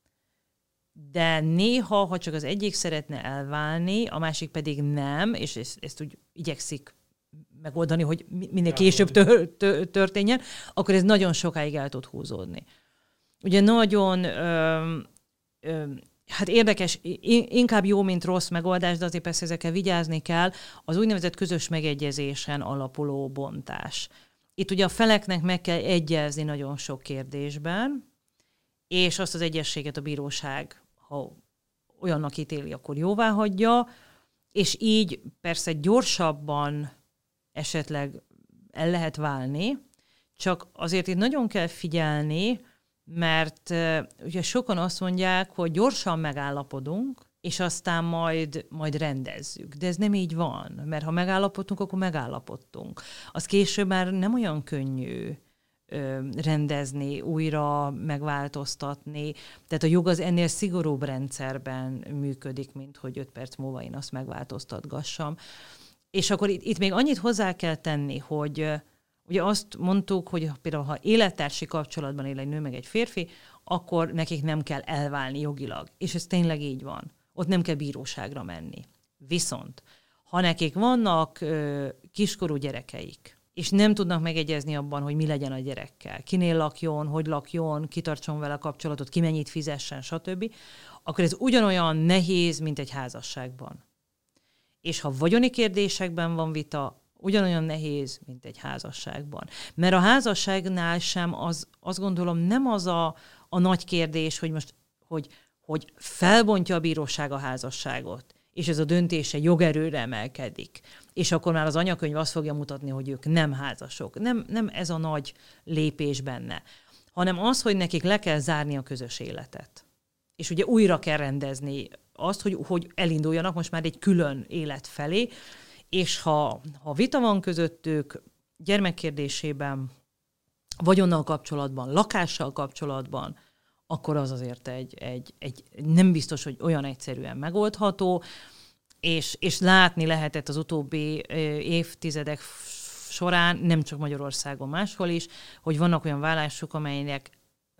De néha, ha csak az egyik szeretne elválni, a másik pedig nem, és ezt, ezt úgy igyekszik megoldani, hogy minél később tör, tör, történjen, akkor ez nagyon sokáig el tud húzódni. Ugye nagyon ö, ö, hát érdekes, inkább jó, mint rossz megoldás, de azért persze ezekkel vigyázni kell, az úgynevezett közös megegyezésen alapuló bontás. Itt ugye a feleknek meg kell egyezni nagyon sok kérdésben, és azt az egyezséget a bíróság, ha olyannak ítéli, akkor jóvá hagyja, és így persze gyorsabban esetleg el lehet válni, csak azért itt nagyon kell figyelni, mert ugye sokan azt mondják, hogy gyorsan megállapodunk, és aztán majd, majd rendezzük. De ez nem így van, mert ha megállapodtunk, akkor megállapodtunk. Az később már nem olyan könnyű ö, rendezni, újra megváltoztatni. Tehát a jog az ennél szigorúbb rendszerben működik, mint hogy öt perc múlva én azt megváltoztatgassam. És akkor itt, itt még annyit hozzá kell tenni, hogy ugye azt mondtuk, hogy például ha élettársi kapcsolatban él egy nő meg egy férfi, akkor nekik nem kell elválni jogilag. És ez tényleg így van. Ott nem kell bíróságra menni. Viszont, ha nekik vannak ö, kiskorú gyerekeik, és nem tudnak megegyezni abban, hogy mi legyen a gyerekkel, kinél lakjon, hogy lakjon, kitartson vele kapcsolatot, ki mennyit fizessen, stb., akkor ez ugyanolyan nehéz, mint egy házasságban. És ha vagyoni kérdésekben van vita, ugyanolyan nehéz, mint egy házasságban. Mert a házasságnál sem az, azt gondolom, nem az a, a nagy kérdés, hogy most, hogy, hogy felbontja a bíróság a házasságot, és ez a döntése jogerőre emelkedik, és akkor már az anyakönyv azt fogja mutatni, hogy ők nem házasok. Nem, nem ez a nagy lépés benne, hanem az, hogy nekik le kell zárni a közös életet. És ugye újra kell rendezni azt, hogy, hogy elinduljanak most már egy külön élet felé, és ha, ha vita van közöttük gyermekkérdésében, vagyonnal kapcsolatban, lakással kapcsolatban, akkor az azért egy, egy, egy nem biztos, hogy olyan egyszerűen megoldható, és, és látni lehetett az utóbbi évtizedek során, nem csak Magyarországon, máshol is, hogy vannak olyan vállások, amelyek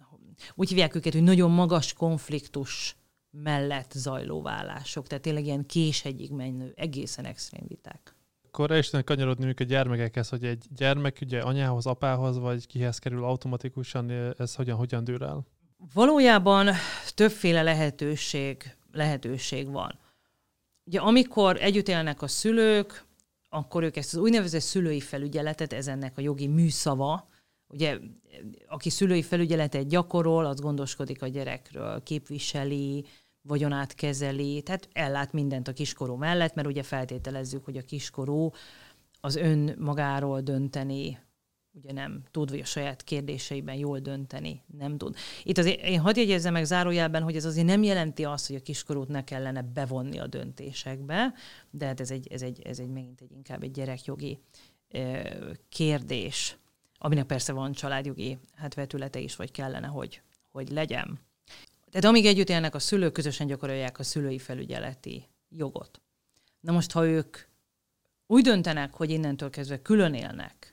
úgy hívják őket, hogy nagyon magas konfliktus mellett zajló vállások, tehát tényleg ilyen késhegyig menő, egészen extrém viták. Akkor is tudnak kanyarodni mondjuk a gyermekekhez, hogy egy gyermek ugye anyához, apához, vagy kihez kerül automatikusan, ez hogyan, hogyan dől el? Valójában többféle lehetőség, lehetőség van. Ugye amikor együtt élnek a szülők, akkor ők ezt az úgynevezett szülői felügyeletet, ez ennek a jogi műszava, ugye aki szülői felügyeletet gyakorol, az gondoskodik a gyerekről, képviseli, vagyonát kezeli, tehát ellát mindent a kiskorú mellett, mert ugye feltételezzük, hogy a kiskorú az ön magáról dönteni, ugye nem tud, vagy a saját kérdéseiben jól dönteni, nem tud. Itt azért én hadd jegyezzem meg zárójelben, hogy ez azért nem jelenti azt, hogy a kiskorút ne kellene bevonni a döntésekbe, de hát ez egy, ez egy, ez egy megint egy inkább egy gyerekjogi eh, kérdés, aminek persze van családjogi hát vetülete is, vagy kellene, hogy, hogy legyen. Tehát amíg együtt élnek a szülők, közösen gyakorolják a szülői felügyeleti jogot. Na most, ha ők úgy döntenek, hogy innentől kezdve külön élnek,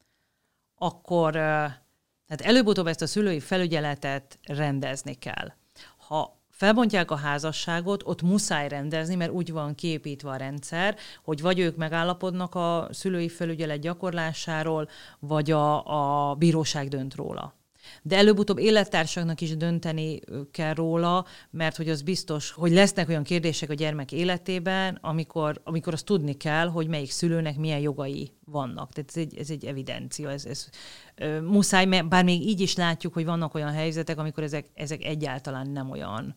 akkor tehát előbb-utóbb ezt a szülői felügyeletet rendezni kell. Ha felbontják a házasságot, ott muszáj rendezni, mert úgy van kiépítve a rendszer, hogy vagy ők megállapodnak a szülői felügyelet gyakorlásáról, vagy a, a bíróság dönt róla. De előbb-utóbb élettársaknak is dönteni kell róla, mert hogy az biztos, hogy lesznek olyan kérdések a gyermek életében, amikor, amikor azt tudni kell, hogy melyik szülőnek milyen jogai vannak. Tehát ez egy, ez egy evidencia. Ez, ez, ö, muszáj, bár még így is látjuk, hogy vannak olyan helyzetek, amikor ezek, ezek egyáltalán nem olyan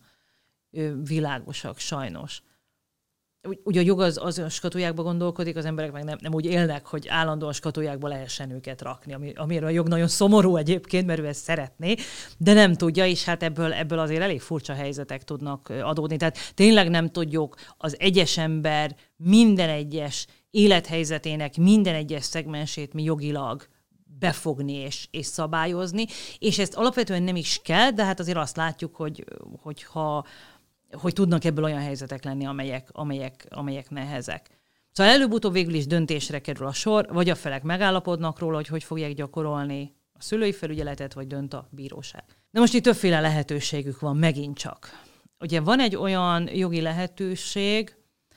ö, világosak, sajnos. Ugye a jog az, az a skatujákba gondolkodik, az emberek meg nem, nem úgy élnek, hogy állandóan skatujákba lehessen őket rakni, ami, amire a jog nagyon szomorú egyébként, mert ő ezt szeretné, de nem tudja, és hát ebből, ebből azért elég furcsa helyzetek tudnak adódni. Tehát tényleg nem tudjuk az egyes ember minden egyes élethelyzetének minden egyes szegmensét mi jogilag befogni és, és szabályozni, és ezt alapvetően nem is kell, de hát azért azt látjuk, hogy, hogy ha hogy tudnak ebből olyan helyzetek lenni, amelyek, amelyek, amelyek nehezek. Szóval előbb-utóbb végül is döntésre kerül a sor, vagy a felek megállapodnak róla, hogy hogy fogják gyakorolni a szülői felügyeletet, vagy dönt a bíróság. De most itt többféle lehetőségük van megint csak. Ugye van egy olyan jogi lehetőség,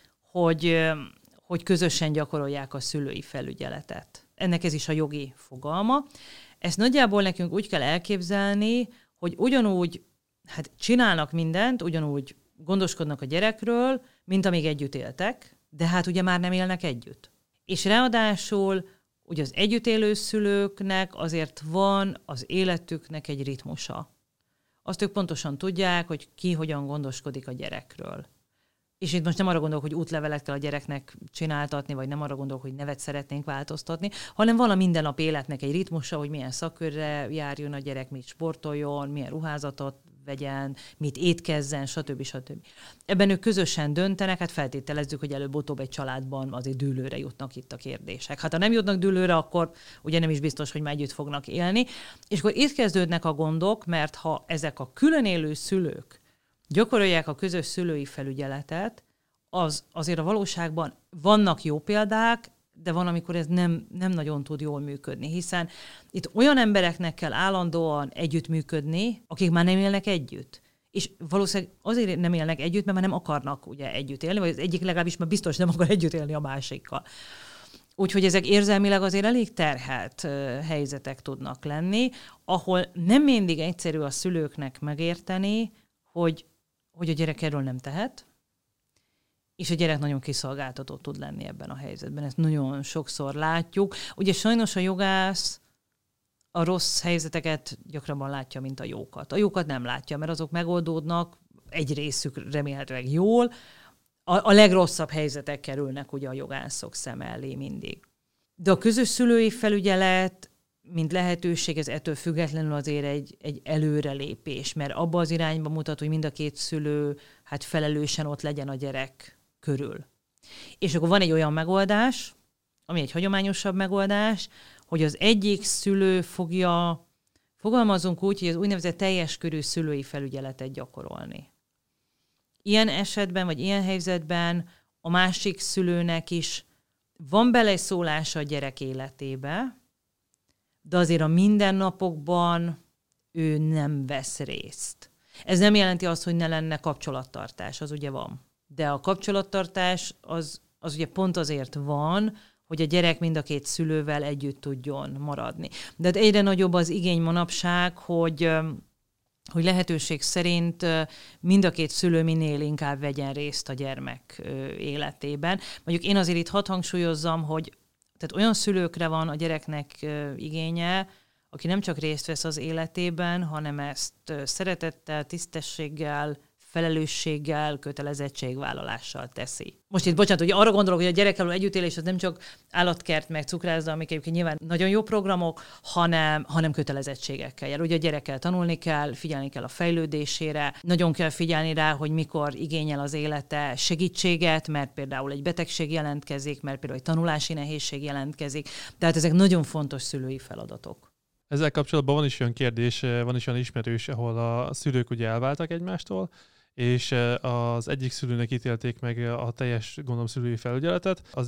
hogy, hogy közösen gyakorolják a szülői felügyeletet. Ennek ez is a jogi fogalma. Ezt nagyjából nekünk úgy kell elképzelni, hogy ugyanúgy hát csinálnak mindent, ugyanúgy gondoskodnak a gyerekről, mint amíg együtt éltek, de hát ugye már nem élnek együtt. És ráadásul ugye az együtt élő szülőknek azért van az életüknek egy ritmusa. Azt ők pontosan tudják, hogy ki hogyan gondoskodik a gyerekről. És itt most nem arra gondolok, hogy útlevelet kell a gyereknek csináltatni, vagy nem arra gondolok, hogy nevet szeretnénk változtatni, hanem van a mindennap életnek egy ritmusa, hogy milyen szakkörre járjon a gyerek, mit sportoljon, milyen ruházatot vegyen, mit étkezzen, stb. stb. Ebben ők közösen döntenek, hát feltételezzük, hogy előbb-utóbb egy családban azért dűlőre jutnak itt a kérdések. Hát ha nem jutnak dűlőre, akkor ugye nem is biztos, hogy már együtt fognak élni. És akkor itt kezdődnek a gondok, mert ha ezek a külön élő szülők gyakorolják a közös szülői felügyeletet, az azért a valóságban vannak jó példák, de van, amikor ez nem, nem nagyon tud jól működni, hiszen itt olyan embereknek kell állandóan együttműködni, akik már nem élnek együtt. És valószínűleg azért nem élnek együtt, mert már nem akarnak ugye együtt élni, vagy az egyik legalábbis már biztos nem akar együtt élni a másikkal. Úgyhogy ezek érzelmileg azért elég terhelt helyzetek tudnak lenni, ahol nem mindig egyszerű a szülőknek megérteni, hogy, hogy a gyerek erről nem tehet, és a gyerek nagyon kiszolgáltatott tud lenni ebben a helyzetben. Ezt nagyon sokszor látjuk. Ugye sajnos a jogász a rossz helyzeteket gyakrabban látja, mint a jókat. A jókat nem látja, mert azok megoldódnak, egy részük remélhetőleg jól. A, a legrosszabb helyzetek kerülnek ugye a jogászok szem elé mindig. De a közös szülői felügyelet, mint lehetőség, ez ettől függetlenül azért egy, egy előrelépés, mert abba az irányba mutat, hogy mind a két szülő hát felelősen ott legyen a gyerek körül. És akkor van egy olyan megoldás, ami egy hagyományosabb megoldás, hogy az egyik szülő fogja, fogalmazunk úgy, hogy az úgynevezett teljes körű szülői felügyeletet gyakorolni. Ilyen esetben, vagy ilyen helyzetben a másik szülőnek is van beleszólása a gyerek életébe, de azért a mindennapokban ő nem vesz részt. Ez nem jelenti azt, hogy ne lenne kapcsolattartás, az ugye van. De a kapcsolattartás az, az ugye pont azért van, hogy a gyerek mind a két szülővel együtt tudjon maradni. De egyre nagyobb az igény manapság, hogy, hogy lehetőség szerint mind a két szülő minél inkább vegyen részt a gyermek életében. Mondjuk én azért itt hadd hangsúlyozzam, hogy tehát olyan szülőkre van a gyereknek igénye, aki nem csak részt vesz az életében, hanem ezt szeretettel, tisztességgel, felelősséggel, kötelezettségvállalással teszi. Most itt bocsánat, hogy arra gondolok, hogy a gyerekkel együttélés az nem csak állatkert meg cukrászda, amik egyébként nyilván nagyon jó programok, hanem, hanem kötelezettségekkel jár. Ugye a gyerekkel tanulni kell, figyelni kell a fejlődésére, nagyon kell figyelni rá, hogy mikor igényel az élete segítséget, mert például egy betegség jelentkezik, mert például egy tanulási nehézség jelentkezik. Tehát ezek nagyon fontos szülői feladatok. Ezzel kapcsolatban van is olyan kérdés, van is olyan ismerős, ahol a szülők ugye elváltak egymástól, és az egyik szülőnek ítélték meg a teljes, gondolom, szülői felügyeletet, az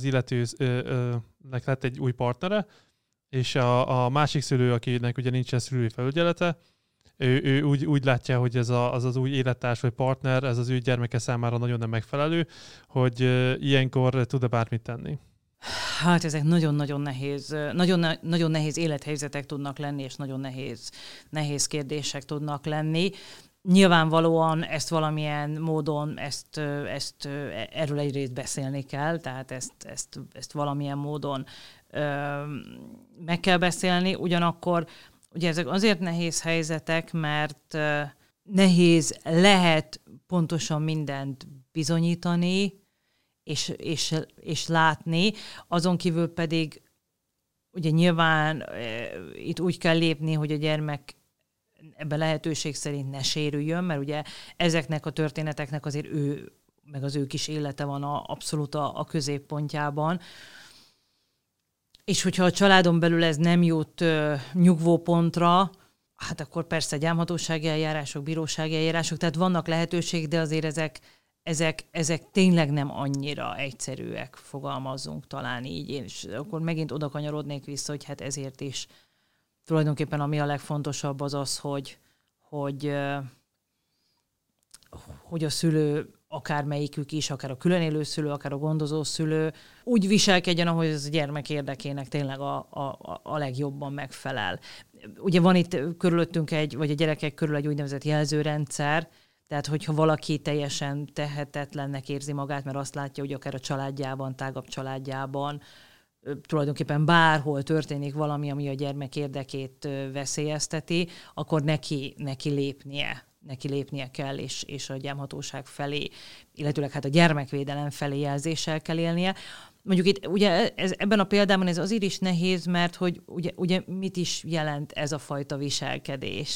illetőnek lett egy új partnere, és a, a másik szülő, akinek ugye nincsen szülői felügyelete, ő, ő úgy, úgy látja, hogy ez a, az az új élettárs vagy partner, ez az ő gyermeke számára nagyon nem megfelelő, hogy ilyenkor tud-e bármit tenni. Hát ezek nagyon-nagyon nehéz, nagyon, nagyon nehéz élethelyzetek tudnak lenni, és nagyon nehéz, nehéz kérdések tudnak lenni. Nyilvánvalóan ezt valamilyen módon, ezt, ezt erről egyrészt beszélni kell, tehát ezt, ezt, ezt valamilyen módon ö, meg kell beszélni. Ugyanakkor ugye ezek azért nehéz helyzetek, mert ö, nehéz lehet pontosan mindent bizonyítani, és, és, és látni, azon kívül pedig ugye nyilván e, itt úgy kell lépni, hogy a gyermek ebben lehetőség szerint ne sérüljön, mert ugye ezeknek a történeteknek azért ő, meg az ő kis élete van a, abszolút a, a középpontjában. És hogyha a családon belül ez nem jut ö, nyugvópontra, hát akkor persze gyámhatósági eljárások, bírósági eljárások, tehát vannak lehetőség, de azért ezek Ezek, ezek tényleg nem annyira egyszerűek, fogalmazzunk talán így. Én is akkor megint oda kanyarodnék vissza, hogy hát ezért is tulajdonképpen ami a legfontosabb az az, hogy, hogy, hogy a szülő, akár melyikük is, akár a különélő szülő, akár a gondozó szülő úgy viselkedjen, ahogy ez a gyermek érdekének tényleg a, a, a legjobban megfelel. Ugye van itt körülöttünk egy, vagy a gyerekek körül egy úgynevezett jelzőrendszer, tehát, hogyha valaki teljesen tehetetlennek érzi magát, mert azt látja, hogy akár a családjában, tágabb családjában, tulajdonképpen bárhol történik valami, ami a gyermek érdekét veszélyezteti, akkor neki, neki lépnie, neki lépnie kell, és, és a gyámhatóság felé, illetőleg hát a gyermekvédelem felé jelzéssel kell élnie. Mondjuk itt ugye ez, ebben a példában ez azért is nehéz, mert hogy ugye, ugye mit is jelent ez a fajta viselkedés.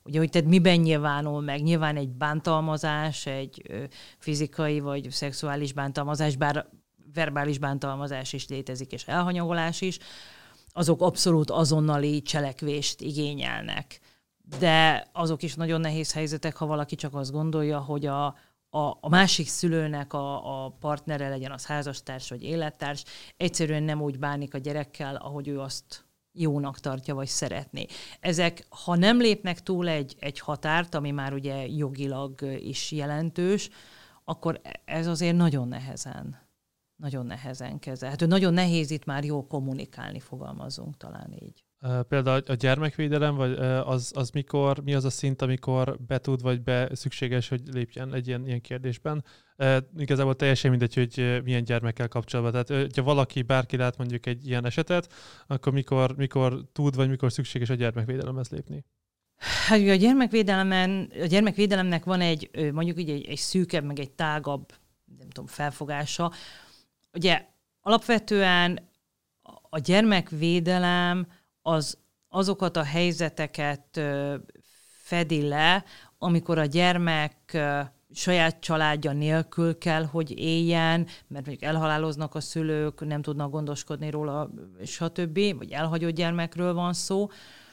Ugye, hogy tehát miben nyilvánul meg? Nyilván egy bántalmazás, egy ö, fizikai vagy szexuális bántalmazás, bár verbális bántalmazás is létezik, és elhanyagolás is, azok abszolút azonnali cselekvést igényelnek. De azok is nagyon nehéz helyzetek, ha valaki csak azt gondolja, hogy a, a, a másik szülőnek a, a partnere, legyen az házastárs vagy élettárs, egyszerűen nem úgy bánik a gyerekkel, ahogy ő azt jónak tartja, vagy szeretné. Ezek, ha nem lépnek túl egy, egy határt, ami már ugye jogilag is jelentős, akkor ez azért nagyon nehezen, nagyon nehezen kezelhető. Nagyon nehéz itt már jól kommunikálni, fogalmazunk talán így. Például a gyermekvédelem, vagy az, az mikor, mi az a szint, amikor be tud, vagy be szükséges, hogy lépjen egy ilyen, ilyen kérdésben? Igazából teljesen mindegy, hogy milyen gyermekkel kapcsolatban. Tehát, ha valaki, bárki lát mondjuk egy ilyen esetet, akkor mikor, mikor tud, vagy mikor szükséges a gyermekvédelemhez lépni? Hát a gyermekvédelemen, a gyermekvédelemnek van egy, mondjuk így egy, egy szűkebb, meg egy tágabb, nem tudom, felfogása. Ugye alapvetően a gyermekvédelem az azokat a helyzeteket fedi le, amikor a gyermek saját családja nélkül kell, hogy éljen, mert mondjuk elhaláloznak a szülők, nem tudnak gondoskodni róla, stb., vagy elhagyott gyermekről van szó.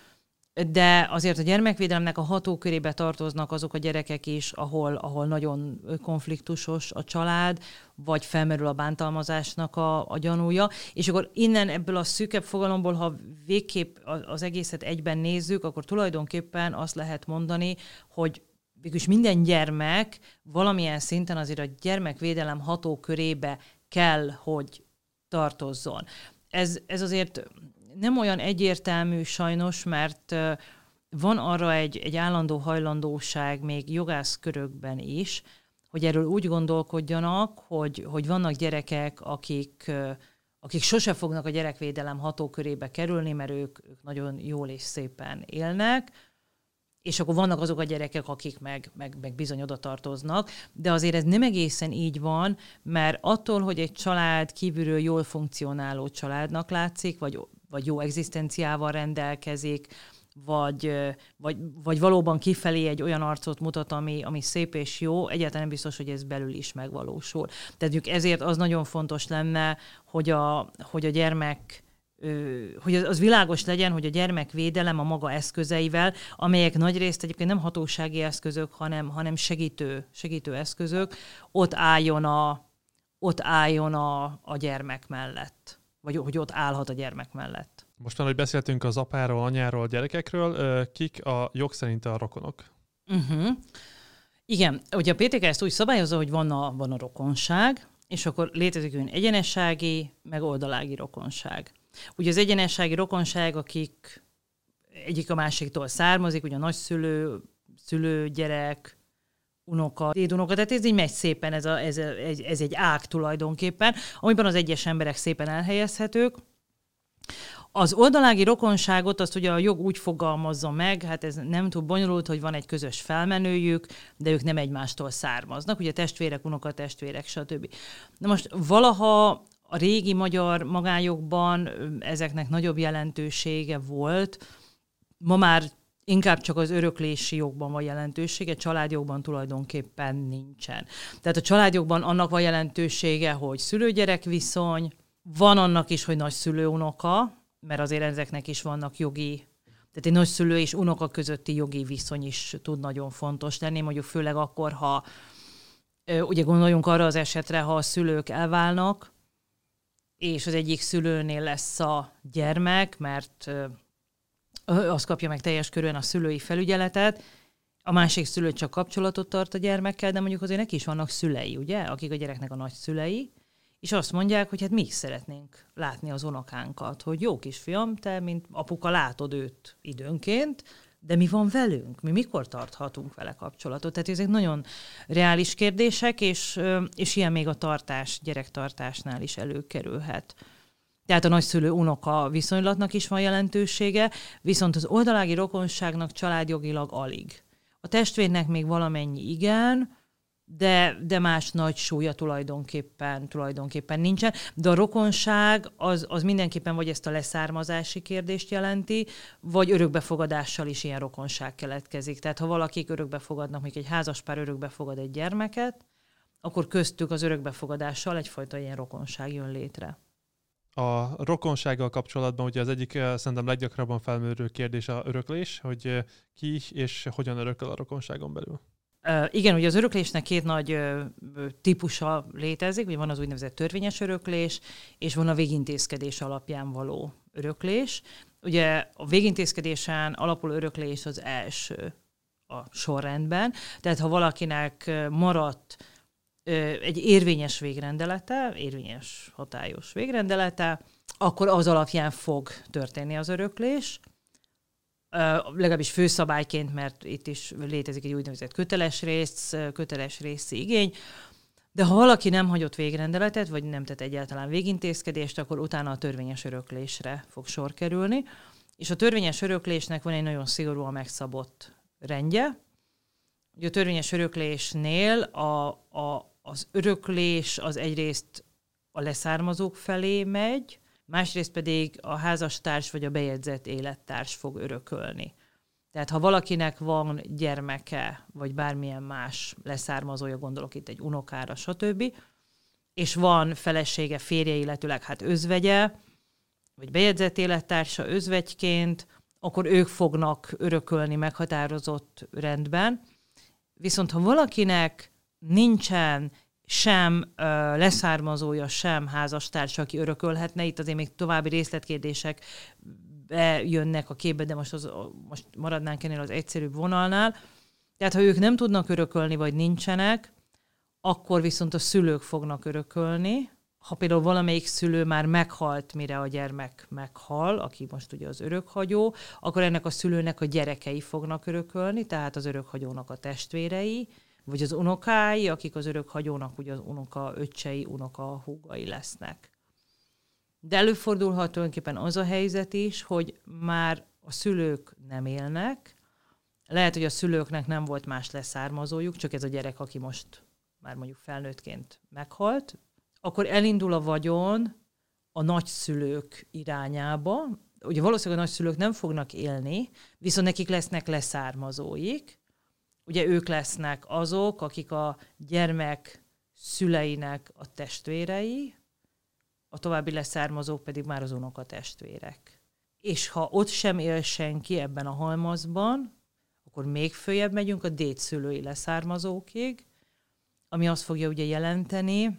De azért a gyermekvédelemnek a hatókörébe tartoznak azok a gyerekek is, ahol, ahol nagyon konfliktusos a család, vagy felmerül a bántalmazásnak a, a gyanúja. És akkor innen ebből a szűkebb fogalomból, ha végképp az egészet egyben nézzük, akkor tulajdonképpen azt lehet mondani, hogy végülis minden gyermek valamilyen szinten azért a gyermekvédelem hatókörébe kell, hogy tartozzon. Ez, ez azért nem olyan egyértelmű sajnos, mert van arra egy, egy állandó hajlandóság még jogászkörökben is, hogy erről úgy gondolkodjanak, hogy, hogy vannak gyerekek, akik, akik sose fognak a gyerekvédelem hatókörébe kerülni, mert ők, ők nagyon jól és szépen élnek, és akkor vannak azok a gyerekek, akik meg, meg, meg bizony oda tartoznak, de azért ez nem egészen így van, mert attól, hogy egy család kívülről jól funkcionáló családnak látszik, vagy, vagy jó egzisztenciával rendelkezik, vagy, vagy, vagy valóban kifelé egy olyan arcot mutat, ami, ami szép és jó, egyáltalán nem biztos, hogy ez belül is megvalósul. Tehát ezért az nagyon fontos lenne, hogy a, hogy a gyermek hogy az világos legyen, hogy a gyermekvédelem a maga eszközeivel, amelyek nagyrészt egyébként nem hatósági eszközök, hanem, hanem segítő, segítő eszközök, ott álljon a, ott álljon a, a gyermek mellett, vagy hogy ott állhat a gyermek mellett. Most már, hogy beszéltünk az apáról, anyáról, a gyerekekről, kik a jog szerint a rokonok? Uh-huh. Igen, ugye a pé té ká ezt úgy szabályozza, hogy van a, van a rokonság, és akkor létezik olyan egyenessági, meg oldalági rokonság. Ugye az egyenessági rokonság, akik egyik a másiktól származik, ugye a nagyszülő, szülő, gyerek, unoka, dédunoka, tehát ez így megy szépen, ez, a, ez, a, ez egy ág tulajdonképpen, amiben az egyes emberek szépen elhelyezhetők. Az oldalági rokonságot azt ugye a jog úgy fogalmazza meg, hát ez nem túl bonyolult, hogy van egy közös felmenőjük, de ők nem egymástól származnak, ugye testvérek, unokatestvérek, stb. Na most valaha a régi magyar magánjogban ezeknek nagyobb jelentősége volt. Ma már inkább csak az öröklési jogban van jelentősége, családjogban tulajdonképpen nincsen. Tehát a családjogban annak van jelentősége, hogy szülő-gyerek viszony, van annak is, hogy nagyszülő-unoka, mert azért ezeknek is vannak jogi, tehát egy nagyszülő és unoka közötti jogi viszony is tud nagyon fontos lenni, mondjuk főleg akkor, ha ugye gondoljunk arra az esetre, ha a szülők elválnak, és az egyik szülőnél lesz a gyermek, mert az kapja meg teljes körűen a szülői felügyeletet, a másik szülő csak kapcsolatot tart a gyermekkel, de mondjuk azért neki is vannak szülei, ugye, akik a gyereknek a nagyszülei, és azt mondják, hogy hát mi is szeretnénk látni az unokánkat, hogy jó kisfiam, te, mint apuka látod őt időnként, de mi van velünk? Mi mikor tarthatunk vele kapcsolatot? Tehát ezek nagyon reális kérdések, és, és ilyen még a tartás, gyerektartásnál is előkerülhet. Tehát a nagyszülő-unoka viszonylatnak is van jelentősége, viszont az oldalági rokonságnak családjogilag alig. A testvérnek még valamennyi igen, de, de más nagy súlya tulajdonképpen, tulajdonképpen nincsen. De a rokonság az, az mindenképpen vagy ezt a leszármazási kérdést jelenti, vagy örökbefogadással is ilyen rokonság keletkezik. Tehát ha valakik örökbefogadnak, még egy házaspár örökbefogad egy gyermeket, akkor köztük az örökbefogadással egyfajta ilyen rokonság jön létre. A rokonsággal kapcsolatban ugye az egyik szerintem leggyakrabban felmerülő kérdés a öröklés, hogy ki és hogyan örököl a rokonságon belül. Uh, igen, ugye az öröklésnek két nagy uh, típusa létezik, ugye van az úgynevezett törvényes öröklés, és van a végintézkedés alapján való öröklés. Ugye a végintézkedésen alapuló öröklés az első a sorrendben, tehát ha valakinek maradt uh, egy érvényes végrendelete, érvényes hatályos végrendelete, akkor az alapján fog történni az öröklés. Uh, legalábbis főszabályként, mert itt is létezik egy úgynevezett köteles rész, köteles részi igény, de ha valaki nem hagyott végrendeletet, vagy nem tett egyáltalán végintézkedést, akkor utána a törvényes öröklésre fog sor kerülni. És a törvényes öröklésnek van egy nagyon szigorúan megszabott rendje. Ugye a törvényes öröklésnél a, a, az öröklés az egyrészt a leszármazók felé megy, másrészt pedig a házastárs vagy a bejegyzett élettárs fog örökölni. Tehát ha valakinek van gyermeke, vagy bármilyen más leszármazója, gondolok itt egy unokára, stb., és van felesége, férje, illetőleg hát özvegye, vagy bejegyzett élettársa özvegyként, akkor ők fognak örökölni meghatározott rendben. Viszont ha valakinek nincsen sem uh, leszármazója, sem házastársa, aki örökölhetne. Itt azért még további részletkérdések bejönnek a képbe, de most, az, most maradnánk ennél az egyszerűbb vonalnál. Tehát ha ők nem tudnak örökölni, vagy nincsenek, akkor viszont a szülők fognak örökölni. Ha például valamelyik szülő már meghalt, mire a gyermek meghal, aki most ugye az örökhagyó, akkor ennek a szülőnek a gyerekei fognak örökölni, tehát az örökhagyónak a testvérei, vagy az unokái, akik az örökhagyónak ugye az unoka öccsei, unoka húgai lesznek. De előfordulhat tulajdonképpen az a helyzet is, hogy már a szülők nem élnek, lehet, hogy a szülőknek nem volt más leszármazójuk, csak ez a gyerek, aki most már mondjuk felnőttként meghalt, akkor elindul a vagyon a nagyszülők irányába. Ugye valószínűleg a nagyszülők nem fognak élni, viszont nekik lesznek leszármazóik. Ugye ők lesznek azok, akik a gyermek szüleinek a testvérei, a további leszármazók pedig már az unokatestvérek. És ha ott sem él senki ebben a halmazban, akkor még följebb megyünk a dédszülői leszármazókig, ami azt fogja ugye jelenteni,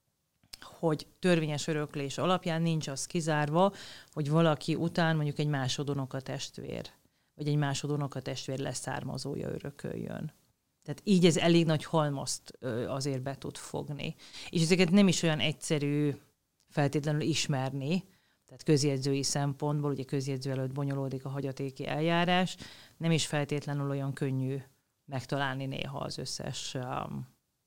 hogy törvényes öröklés alapján nincs az kizárva, hogy valaki után mondjuk egy másodunokatestvér, vagy egy másodunokatestvér leszármazója örököljön. Tehát így ez elég nagy halmazt azért be tud fogni. És ezeket nem is olyan egyszerű feltétlenül ismerni, tehát közjegyzői szempontból, ugye közjegyző előtt bonyolódik a hagyatéki eljárás, nem is feltétlenül olyan könnyű megtalálni néha az összes um,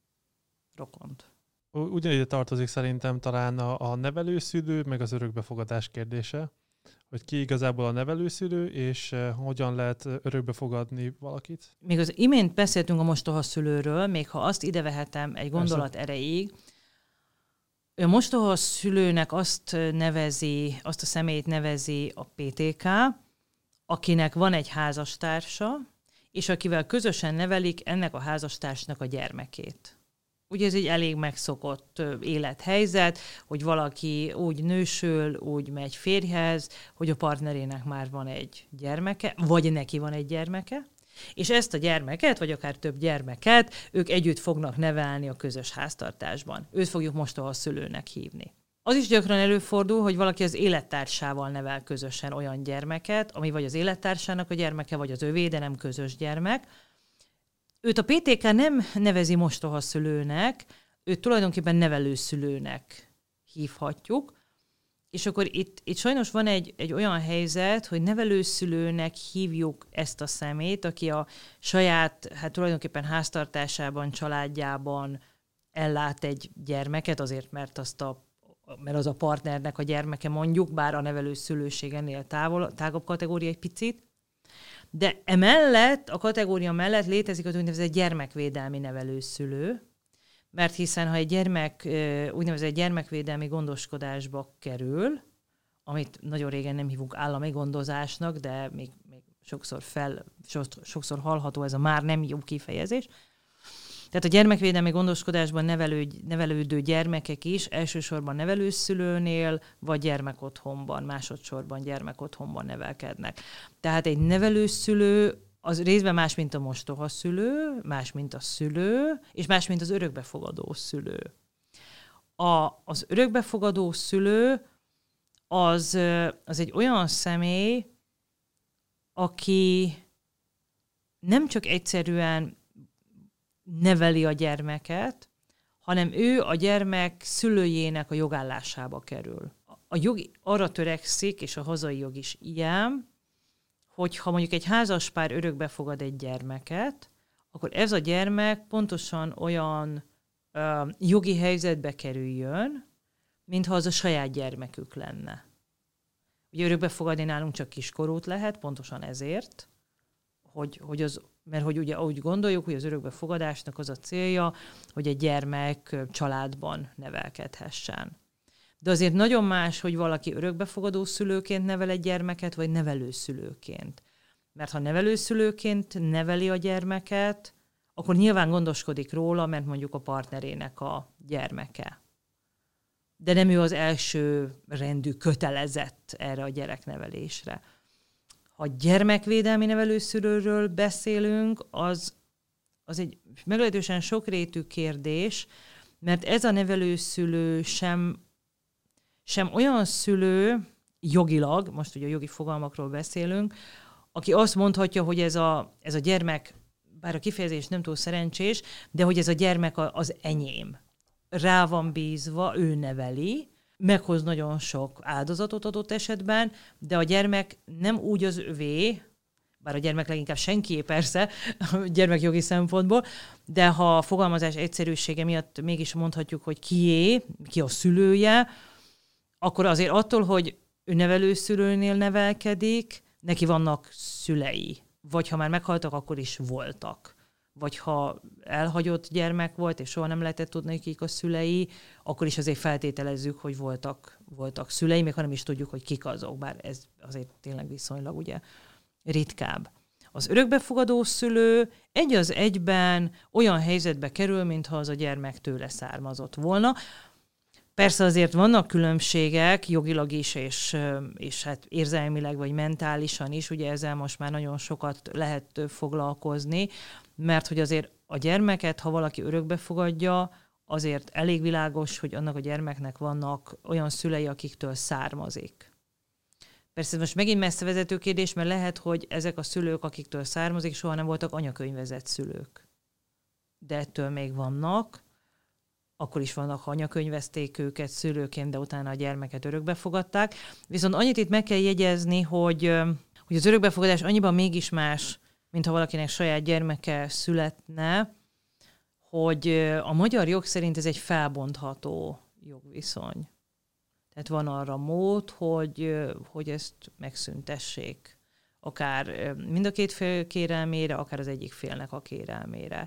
rokont. Ugyanide tartozik szerintem talán a, a nevelőszülő, meg az örökbefogadás kérdése, hogy ki igazából a nevelőszülő, és uh, hogyan lehet örökbefogadni valakit. Még az imént beszéltünk a mostohaszülőről, még ha azt ide vehetem egy gondolat Persze. erejéig, a mostohaszülőnek azt nevezi, azt a személyt nevezi a pé té ká, akinek van egy házastársa, és akivel közösen nevelik ennek a házastársnak a gyermekét. Ugye ez egy elég megszokott élethelyzet, hogy valaki úgy nősül, úgy megy férjhez, hogy a partnerének már van egy gyermeke, vagy neki van egy gyermeke, és ezt a gyermeket, vagy akár több gyermeket ők együtt fognak nevelni a közös háztartásban. Őt fogjuk mostohaszülőnek hívni. Az is gyakran előfordul, hogy valaki az élettársával nevel közösen olyan gyermeket, ami vagy az élettársának a gyermeke, vagy az övé, de nem közös gyermek. Őt a pé té ká nem nevezi mostohaszülőnek, őt tulajdonképpen nevelőszülőnek hívhatjuk, és akkor itt, itt sajnos van egy, egy olyan helyzet, hogy nevelőszülőnek hívjuk ezt a szemét, aki a saját, hát tulajdonképpen háztartásában, családjában ellát egy gyermeket, azért mert, azt a, mert az a partnernek a gyermeke mondjuk, bár a nevelőszülőség ennél távol, tágabb kategória egy picit. De emellett, a kategória mellett létezik az úgynevezett gyermekvédelmi nevelőszülő, mert hiszen ha egy gyermek úgynevezett gyermekvédelmi gondoskodásba kerül, amit nagyon régen nem hívunk állami gondozásnak, de még, még sokszor, fel, sokszor hallható ez a már nem jó kifejezés. Tehát a gyermekvédelmi gondoskodásban nevelő, nevelődő gyermekek is elsősorban nevelőszülőnél, vagy gyermekotthonban, másodszorban gyermekotthonban nevelkednek. Tehát egy nevelőszülő az részben más, mint a mostohaszülő, más, mint a szülő, és más, mint az örökbefogadó szülő. A, az örökbefogadó szülő az, az egy olyan személy, aki nem csak egyszerűen neveli a gyermeket, hanem ő a gyermek szülőjének a jogállásába kerül. A jog arra törekszik, és a hazai jog is ilyen, hogy ha mondjuk egy házaspár örökbe fogad egy gyermeket, akkor ez a gyermek pontosan olyan ö, jogi helyzetbe kerüljön, mintha az a saját gyermekük lenne. Ugye örökbe fogadni nálunk csak kiskorút lehet, pontosan ezért, hogy, hogy az, mert hogy ugye úgy gondoljuk, hogy az örökbefogadásnak az a célja, hogy egy gyermek családban nevelkedhessen. De azért nagyon más, hogy valaki örökbefogadó szülőként nevel egy gyermeket, vagy nevelőszülőként. Mert ha nevelőszülőként neveli a gyermeket, akkor nyilván gondoskodik róla, mert mondjuk a partnerének a gyermeke. De nem ő az első rendű kötelezett erre a gyereknevelésre. Ha gyermekvédelmi nevelőszülőről beszélünk, az, az egy meglehetősen sokrétű kérdés, mert ez a nevelőszülő sem, sem olyan szülő jogilag, most ugye a jogi fogalmakról beszélünk, aki azt mondhatja, hogy ez a, ez a gyermek, bár a kifejezés nem túl szerencsés, de hogy ez a gyermek az enyém. Rá van bízva, ő neveli, meghoz nagyon sok áldozatot adott esetben, de a gyermek nem úgy az övé, bár a gyermek leginkább senkié persze, gyermekjogi szempontból, de ha a fogalmazás egyszerűsége miatt mégis mondhatjuk, hogy kié, ki a szülője, akkor azért attól, hogy ő nevelőszülőnél nevelkedik, neki vannak szülei. Vagy ha már meghaltak, akkor is voltak. Vagy ha elhagyott gyermek volt, és soha nem lehetett tudni, kik a szülei, akkor is azért feltételezzük, hogy voltak, voltak szülei, még ha nem is tudjuk, hogy kik azok, bár ez azért tényleg viszonylag ugye ritkább. Az örökbefogadó szülő egy az egyben olyan helyzetbe kerül, mintha az a gyermek tőle származott volna. Persze azért vannak különbségek jogilag is, és, és hát érzelmileg vagy mentálisan is, ugye ezzel most már nagyon sokat lehet foglalkozni, mert hogy azért a gyermeket, ha valaki örökbe fogadja, azért elég világos, hogy annak a gyermeknek vannak olyan szülei, akiktől származik. Persze ez most megint messzevezető kérdés, mert lehet, hogy ezek a szülők, akiktől származik, soha nem voltak anyakönyvezett szülők. De ettől még vannak, akkor is vannak, ha anyakönyvezték őket szülőként, de utána a gyermeket örökbe fogadták. Viszont annyit itt meg kell jegyezni, hogy, hogy az örökbefogadás annyiban mégis más, mint ha valakinek saját gyermeke születne, hogy a magyar jog szerint ez egy felbontható jogviszony. Tehát van arra mód, hogy, hogy ezt megszüntessék. Akár mind a két fél kérelmére, akár az egyik félnek a kérelmére.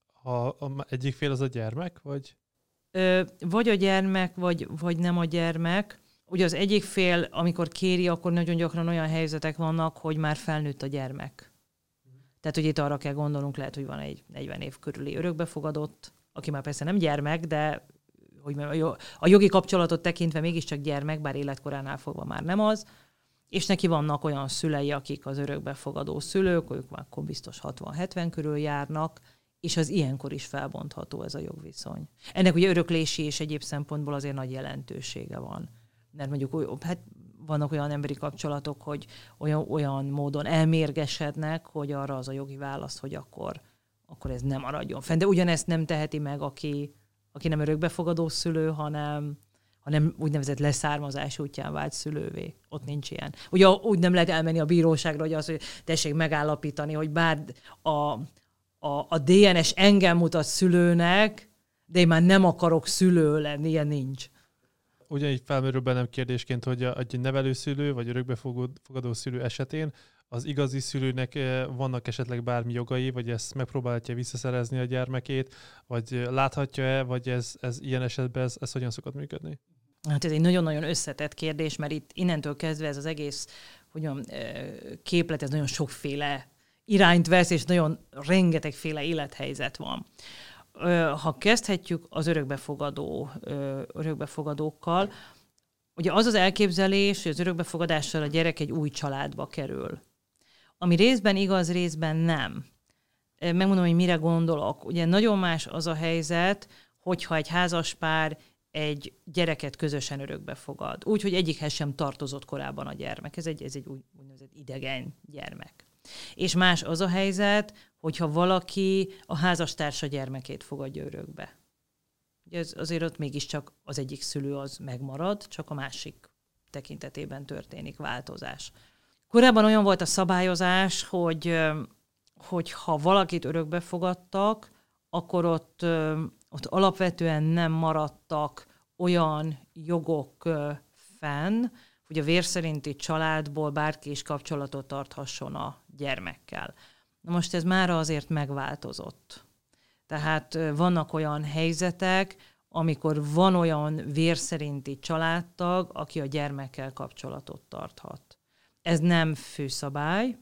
Ha a egyik fél az a gyermek, vagy? Ö, vagy a gyermek, vagy, vagy nem a gyermek. Ugye az egyik fél, amikor kéri, akkor nagyon gyakran olyan helyzetek vannak, hogy már felnőtt a gyermek. Tehát, hogy itt arra kell gondolnunk, lehet, hogy van egy negyven év körüli örökbefogadott, aki már persze nem gyermek, de hogy a jogi kapcsolatot tekintve mégiscsak gyermek, bár életkoránál fogva már nem az, és neki vannak olyan szülei, akik az örökbefogadó szülők, ők már akkor biztos hatvan-hetven körül járnak, és az ilyenkor is felbontható ez a jogviszony. Ennek ugye öröklési és egyéb szempontból azért nagy jelentősége van. Mert mondjuk hát vannak olyan emberi kapcsolatok, hogy olyan, olyan módon elmérgesednek, hogy arra az a jogi válasz, hogy akkor, akkor ez nem maradjon fenn. De ugyanezt nem teheti meg, aki, aki nem örökbefogadó szülő, hanem, hanem úgynevezett leszármazás útján vált szülővé. Ott nincs ilyen. Ugye úgy nem lehet elmenni a bíróságra, hogy az, hogy tessék megállapítani, hogy bár a, a, a dé en es engem mutat szülőnek, de én már nem akarok szülő lenni, ilyen nincs. Ugyanígy felmerül bennem kérdésként, hogy egy nevelőszülő vagy örökbefogadó szülő esetén az igazi szülőnek vannak esetleg bármi jogai, vagy ezt megpróbálhatja visszaszerezni a gyermekét, vagy láthatja-e, vagy ez, ez ilyen esetben ez, ez hogyan szokott működni? Hát ez egy nagyon-nagyon összetett kérdés, mert itt innentől kezdve ez az egész hogyan, képlet, ez nagyon sokféle irányt vesz, és nagyon rengetegféle élethelyzet van. Ha kezdhetjük az örökbefogadó, örökbefogadókkal, ugye az az elképzelés, hogy az örökbefogadással a gyerek egy új családba kerül. Ami részben igaz, részben nem. Megmondom, hogy mire gondolok. Ugye nagyon más az a helyzet, hogyha egy házaspár egy gyereket közösen örökbe fogad. Úgy, hogy egyikhez sem tartozott korábban a gyermek. Ez egy, ez egy úgynevezett idegen gyermek. És más az a helyzet, hogyha valaki a házastársa gyermekét fogadja örökbe. Ugye ez, azért ott mégiscsak az egyik szülő az megmarad, csak a másik tekintetében történik változás. Korábban olyan volt a szabályozás, hogy, hogy ha valakit örökbe fogadtak, akkor ott, ott alapvetően nem maradtak olyan jogok fenn, hogy a vérszerinti családból bárki is kapcsolatot tarthasson a gyermekkel. Na most ez mára azért megváltozott. Tehát vannak olyan helyzetek, amikor van olyan vérszerinti családtag, aki a gyermekkel kapcsolatot tarthat. Ez nem főszabály,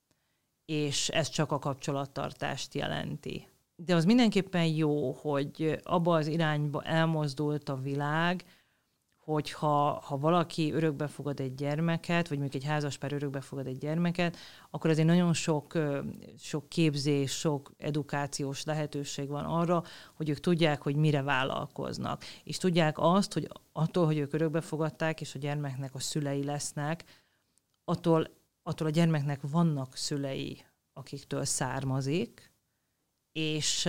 és ez csak a kapcsolattartást jelenti. De az mindenképpen jó, hogy abba az irányba elmozdult a világ, hogy ha, ha valaki örökbe fogad egy gyermeket, vagy mondjuk egy házaspár örökbe fogad egy gyermeket, akkor azért nagyon sok, sok képzés, sok edukációs lehetőség van arra, hogy ők tudják, hogy mire vállalkoznak. És tudják azt, hogy attól, hogy ők örökbe fogadták, és a gyermeknek a szülei lesznek, attól, attól a gyermeknek vannak szülei, akiktől származik, és,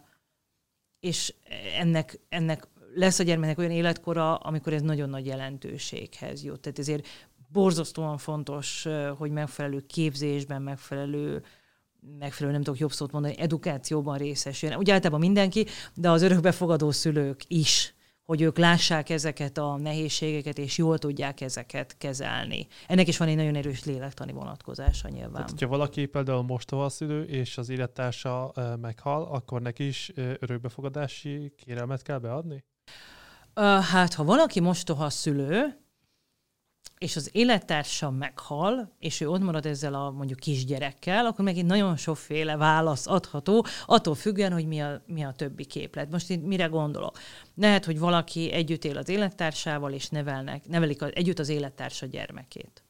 és ennek, ennek lesz a gyermeknek olyan életkora, amikor ez nagyon nagy jelentőséghez jut. Tehát ezért borzasztóan fontos, hogy megfelelő képzésben, megfelelő, megfelelő, nem tudok jobb szót mondani, edukációban részesüljön. Úgy általában mindenki, de az örökbefogadó szülők is, hogy ők lássák ezeket a nehézségeket, és jól tudják ezeket kezelni. Ennek is van egy nagyon erős lélektani vonatkozása nyilván. Tehát, hogyha valaki például mostohaszülő, és az élettársa meghal, akkor neki is örökbefogadási kérelmet kell beadni? Hát, ha valaki mostohaszülő, és az élettársa meghal, és ő ott marad ezzel a mondjuk kisgyerekkel, akkor megint nagyon sokféle válasz adható, attól függően, hogy mi a, mi a többi képlet. Most itt mire gondolok? Lehet, hogy valaki együtt él az élettársával, és nevelnek, nevelik az, együtt az élettársa gyermekét.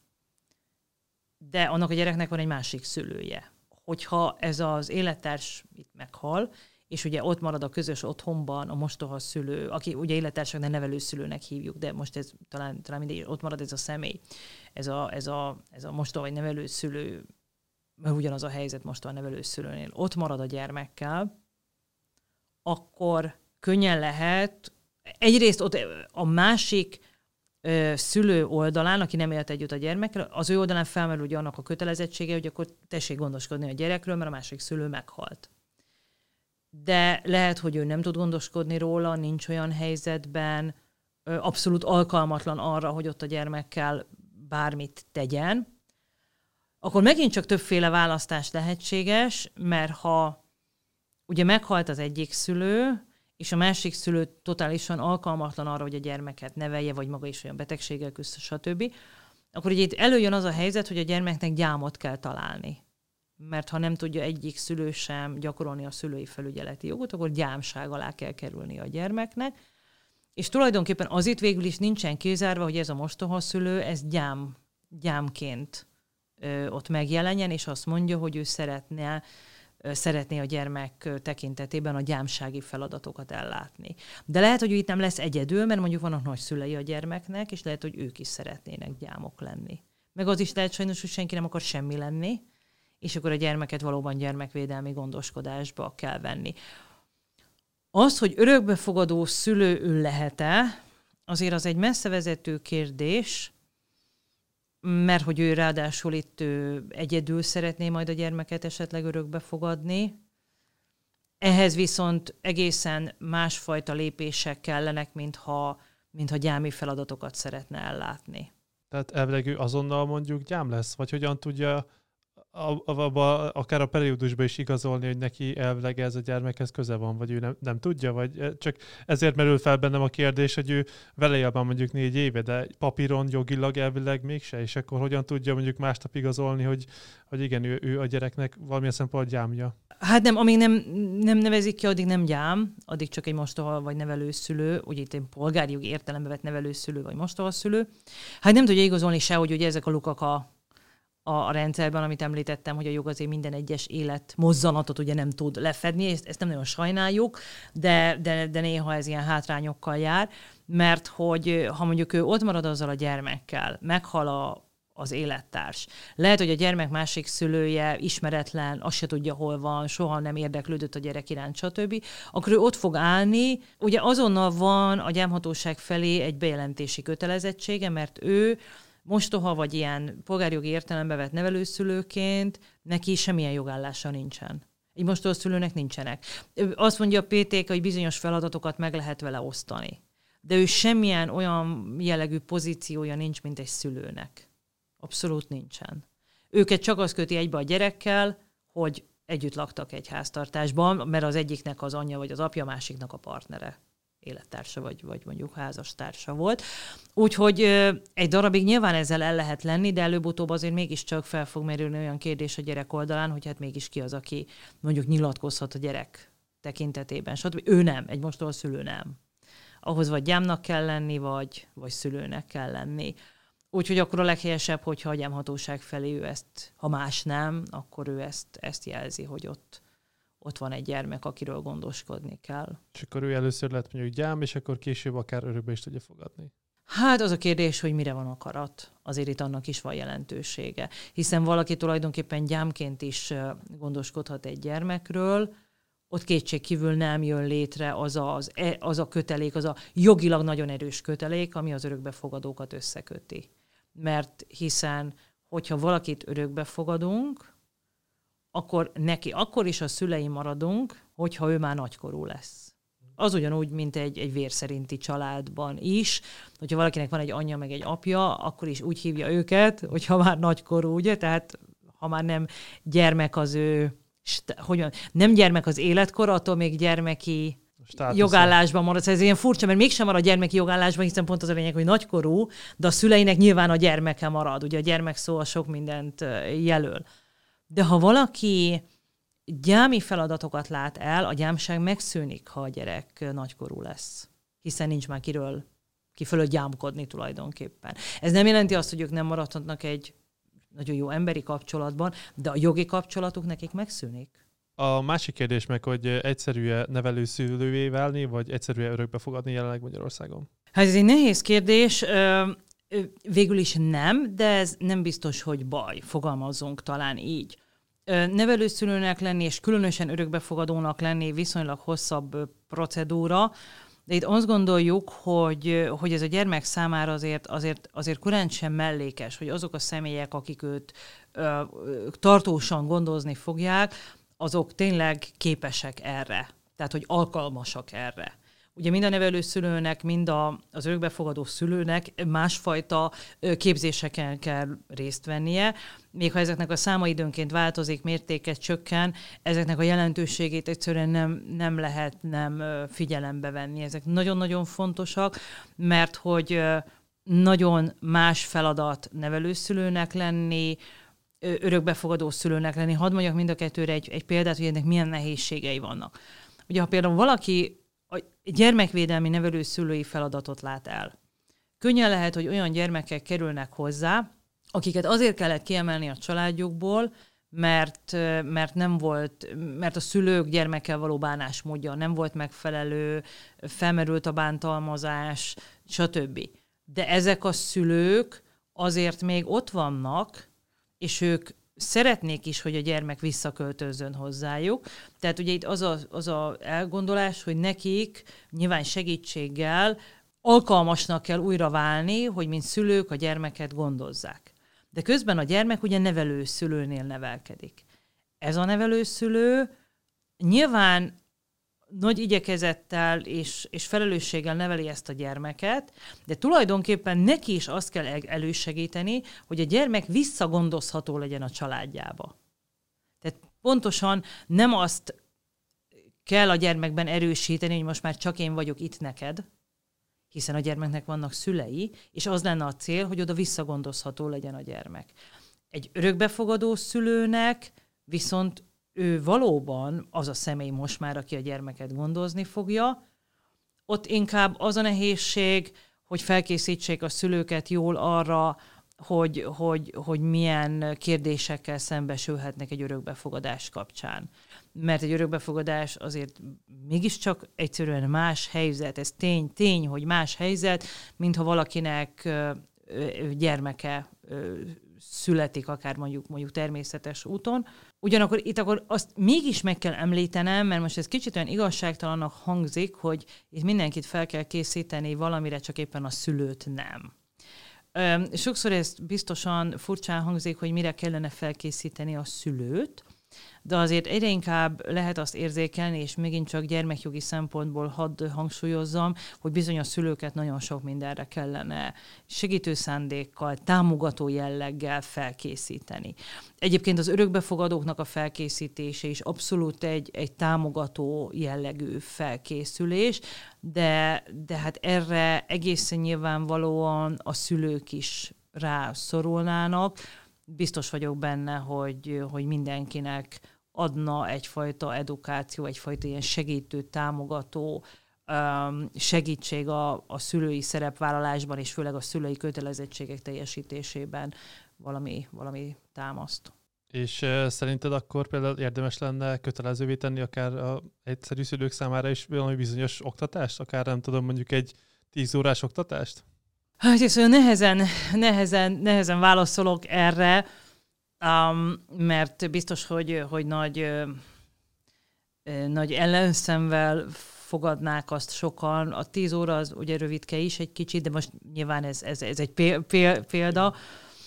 De annak a gyereknek van egy másik szülője. Hogyha ez az élettárs itt meghal, és ugye ott marad a közös otthonban a mostoha szülő, aki ugye élettársaknak nevelőszülőnek hívjuk, de most ez talán, talán mindegy, ott marad ez a személy, ez a, ez a, ez a mostoha vagy nevelőszülő, mert ugyanaz a helyzet mostoha nevelőszülőnél, ott marad a gyermekkel, akkor könnyen lehet, egyrészt ott a másik ö, szülő oldalán, aki nem élt együtt a gyermekkel, az ő oldalán felmerül ugye annak a kötelezettsége, hogy akkor tessék gondoskodni a gyerekről, mert a másik szülő meghalt. De lehet, hogy ő nem tud gondoskodni róla, nincs olyan helyzetben, abszolút alkalmatlan arra, hogy ott a gyermekkel bármit tegyen, akkor megint csak többféle választás lehetséges, mert ha ugye meghalt az egyik szülő, és a másik szülő totálisan alkalmatlan arra, hogy a gyermeket nevelje, vagy maga is olyan betegséggel küzd, stb., akkor ugye itt előjön az a helyzet, hogy a gyermeknek gyámot kell találni. Mert ha nem tudja egyik szülő sem gyakorolni a szülői felügyeleti jogot, akkor gyámság alá kell kerülni a gyermeknek. És tulajdonképpen az itt végül is nincsen kizárva, hogy ez a mostohaszülő, ez gyám, gyámként ö, ott megjelenjen, és azt mondja, hogy ő szeretne, ö, szeretné a gyermek tekintetében a gyámsági feladatokat ellátni. De lehet, hogy ő itt nem lesz egyedül, mert mondjuk vannak nagyszülei a gyermeknek, és lehet, hogy ők is szeretnének gyámok lenni. Meg az is lehet sajnos, hogy senki nem akar semmi lenni, és akkor a gyermeket valóban gyermekvédelmi gondoskodásba kell venni. Az, hogy örökbefogadó szülő ő lehet-e, azért az egy messzevezető kérdés, mert hogy ő ráadásul itt ő egyedül szeretné majd a gyermeket esetleg örökbefogadni. Ehhez viszont egészen másfajta lépések kellenek, mintha, mintha gyámi feladatokat szeretne ellátni. Tehát elvileg ő azonnal mondjuk gyám lesz? Vagy hogyan tudja abba, akár a periódusban is igazolni, hogy neki elvileg ez a gyermekhez köze van, vagy ő nem, nem tudja, vagy csak ezért merül fel bennem a kérdés, hogy ő vele él már mondjuk négy éve, de papíron jogilag elvileg mégse, és akkor hogyan tudja mondjuk másnap igazolni, hogy, hogy igen, ő, ő a gyereknek valamilyen szempontból gyámja. Hát nem, amíg nem, nem nevezik ki, addig nem gyám, addig csak egy mostoha vagy nevelőszülő, ugye itt egy polgári jogi értelembe vett nevelőszülő vagy mostohaszülő. Hát nem tudja igazolni se, hogy ugye ezek a lukak a a rendszerben, amit említettem, hogy a jog azért minden egyes élet mozzanatot ugye nem tud lefedni, ezt, ezt nem nagyon sajnáljuk, de, de, de néha ez ilyen hátrányokkal jár, mert hogy ha mondjuk ő ott marad azzal a gyermekkel, meghal a, az élettárs, lehet, hogy a gyermek másik szülője ismeretlen, azt se tudja, hol van, soha nem érdeklődött a gyerek iránt, stb., akkor ő ott fog állni, ugye azonnal van a gyámhatóság felé egy bejelentési kötelezettsége, mert ő mostoha vagy ilyen polgárjogi értelembe vett nevelőszülőként neki semmilyen jogállása nincsen. Egy mostohaszülőnek nincsenek. Azt mondja a pé té ká, hogy bizonyos feladatokat meg lehet vele osztani. De ő semmilyen olyan jellegű pozíciója nincs, mint egy szülőnek. Abszolút nincsen. Őket csak az köti egybe a gyerekkel, hogy együtt laktak egy háztartásban, mert az egyiknek az anyja vagy az apja, másiknak a partnere. Élettársa, vagy, vagy mondjuk házastársa volt. Úgyhogy egy darabig nyilván ezzel el lehet lenni, de előbb-utóbb azért mégiscsak fel fog merülni olyan kérdés a gyerek oldalán, hogy hát mégis ki az, aki mondjuk nyilatkozhat a gyerek tekintetében. Stb. Ő nem, egy mostohaszülő nem. Ahhoz vagy gyámnak kell lenni, vagy, vagy szülőnek kell lenni. Úgyhogy akkor a leghelyesebb, hogyha a gyámhatóság felé ő ezt, ha más nem, akkor ő ezt, ezt jelzi, hogy ott ott van egy gyermek, akiről gondoskodni kell. És akkor ő először lett mondjuk gyám, és akkor később akár örökbe is tudja fogadni. Hát az a kérdés, hogy mire van akarat. Azért itt annak is van jelentősége. Hiszen valaki tulajdonképpen gyámként is gondoskodhat egy gyermekről, ott kétségkívül nem jön létre az a, az, az a kötelék, az a jogilag nagyon erős kötelék, ami az örökbefogadókat összeköti. Mert hiszen, hogyha valakit örökbefogadunk, akkor neki akkor is a szülei maradunk, hogyha ő már nagykorú lesz. Az ugyanúgy, mint egy, egy vérszerinti családban is, hogyha valakinek van egy anyja meg egy apja, akkor is úgy hívja őket, hogyha már nagykorú, ugye? Tehát ha már nem gyermek az ő, hogyan, nem gyermek az életkor, attól még gyermeki státusza. Jogállásban marad. Ez ilyen furcsa, mert mégsem marad gyermeki jogállásban, hiszen pont az a lényeg, hogy nagykorú, de a szüleinek nyilván a gyermeke marad. Ugye a gyermek szó a sok mindent jelöl. De ha valaki gyámi feladatokat lát el, a gyámság megszűnik, ha a gyerek nagykorú lesz. Hiszen nincs már kiről, ki fölött gyámkodni tulajdonképpen. Ez nem jelenti azt, hogy ők nem maradhatnak egy nagyon jó emberi kapcsolatban, de a jogi kapcsolatuk nekik megszűnik. A másik kérdés meg, hogy egyszerű-e nevelőszülővé válni, vagy egyszerű-e örökbe fogadni jelenleg Magyarországon? Hát ez egy nehéz kérdés. Végül is nem, de ez nem biztos, hogy baj. Fogalmazzunk talán így. Nevelőszülőnek lenni, és különösen örökbefogadónak lenni viszonylag hosszabb procedúra, de itt azt gondoljuk, hogy, hogy ez a gyermek számára azért, azért, azért korán sem mellékes, hogy azok a személyek, akik őt ö, tartósan gondozni fogják, azok tényleg képesek erre, tehát hogy alkalmasak erre. Ugye mind a nevelőszülőnek, mind a, az örökbefogadó szülőnek másfajta képzéseken kell részt vennie, még ha ezeknek a száma időnként változik, mértéket csökken, ezeknek a jelentőségét egyszerűen nem, nem lehet nem figyelembe venni. Ezek nagyon-nagyon fontosak, mert hogy nagyon más feladat nevelőszülőnek lenni, örökbefogadó szülőnek lenni. Hadd mondjak mind a kettőre egy, egy példát, hogy ennek milyen nehézségei vannak. Ugye ha például valaki a gyermekvédelmi nevelőszülői feladatot lát el. Könnyen lehet, hogy olyan gyermekek kerülnek hozzá, akiket azért kellett kiemelni a családjukból, mert, mert nem volt, mert a szülők gyermekkel való bánásmódja nem volt megfelelő, felmerült a bántalmazás, stb. De ezek a szülők azért még ott vannak, és ők szeretnék is, hogy a gyermek visszaköltözzön hozzájuk. Tehát ugye itt az a, az a elgondolás, hogy nekik nyilván segítséggel alkalmasnak kell újra válni, hogy mint szülők a gyermeket gondozzák. De közben a gyermek ugye nevelőszülőnél nevelkedik. Ez a nevelőszülő nyilván nagy igyekezettel és, és felelősséggel neveli ezt a gyermeket, de tulajdonképpen neki is azt kell elősegíteni, hogy a gyermek visszagondozható legyen a családjába. Tehát pontosan nem azt kell a gyermekben erősíteni, hogy most már csak én vagyok itt neked, hiszen a gyermeknek vannak szülei, és az lenne a cél, hogy oda visszagondozható legyen a gyermek. Egy örökbefogadó szülőnek viszont ő valóban az a személy most már, aki a gyermeket gondozni fogja, ott inkább az a nehézség, hogy felkészítsék a szülőket jól arra, hogy, hogy, hogy milyen kérdésekkel szembesülhetnek egy örökbefogadás kapcsán. Mert egy örökbefogadás azért mégiscsak egyszerűen más helyzet, ez tény, tény, hogy más helyzet, mintha valakinek gyermeke születik, akár mondjuk, mondjuk természetes úton. Ugyanakkor itt akkor azt mégis meg kell említenem, mert most ez kicsit olyan igazságtalannak hangzik, hogy itt mindenkit fel kell készíteni valamire, csak éppen a szülőt nem. Sokszor ez biztosan furcsán hangzik, hogy mire kellene felkészíteni a szülőt, de azért egyre inkább lehet azt érzékelni, és megint csak gyermekjogi szempontból hadd hangsúlyozzam, hogy bizony a szülőket nagyon sok mindenre kellene segítő szándékkal, támogató jelleggel felkészíteni. Egyébként az örökbefogadóknak a felkészítése is abszolút egy, egy támogató jellegű felkészülés, de, de hát erre egészen nyilvánvalóan a szülők is rászorulnának. Biztos vagyok benne, hogy, hogy mindenkinek adna egyfajta edukáció, egyfajta ilyen segítő, támogató segítség a, a szülői szerepvállalásban, és főleg a szülői kötelezettségek teljesítésében valami, valami támaszt. És uh, szerinted akkor például érdemes lenne kötelezővé tenni akár a egyszerű szülők számára is valami bizonyos oktatást? Akár nem tudom, mondjuk egy tíz órás oktatást? Hát ez olyan nehezen, nehezen, nehezen válaszolok erre, um, mert biztos, hogy, hogy nagy, ö, ö, nagy ellenszemvel fogadnák azt sokan. A tíz óra az ugye rövidke is egy kicsit, de most nyilván ez, ez, ez egy példa.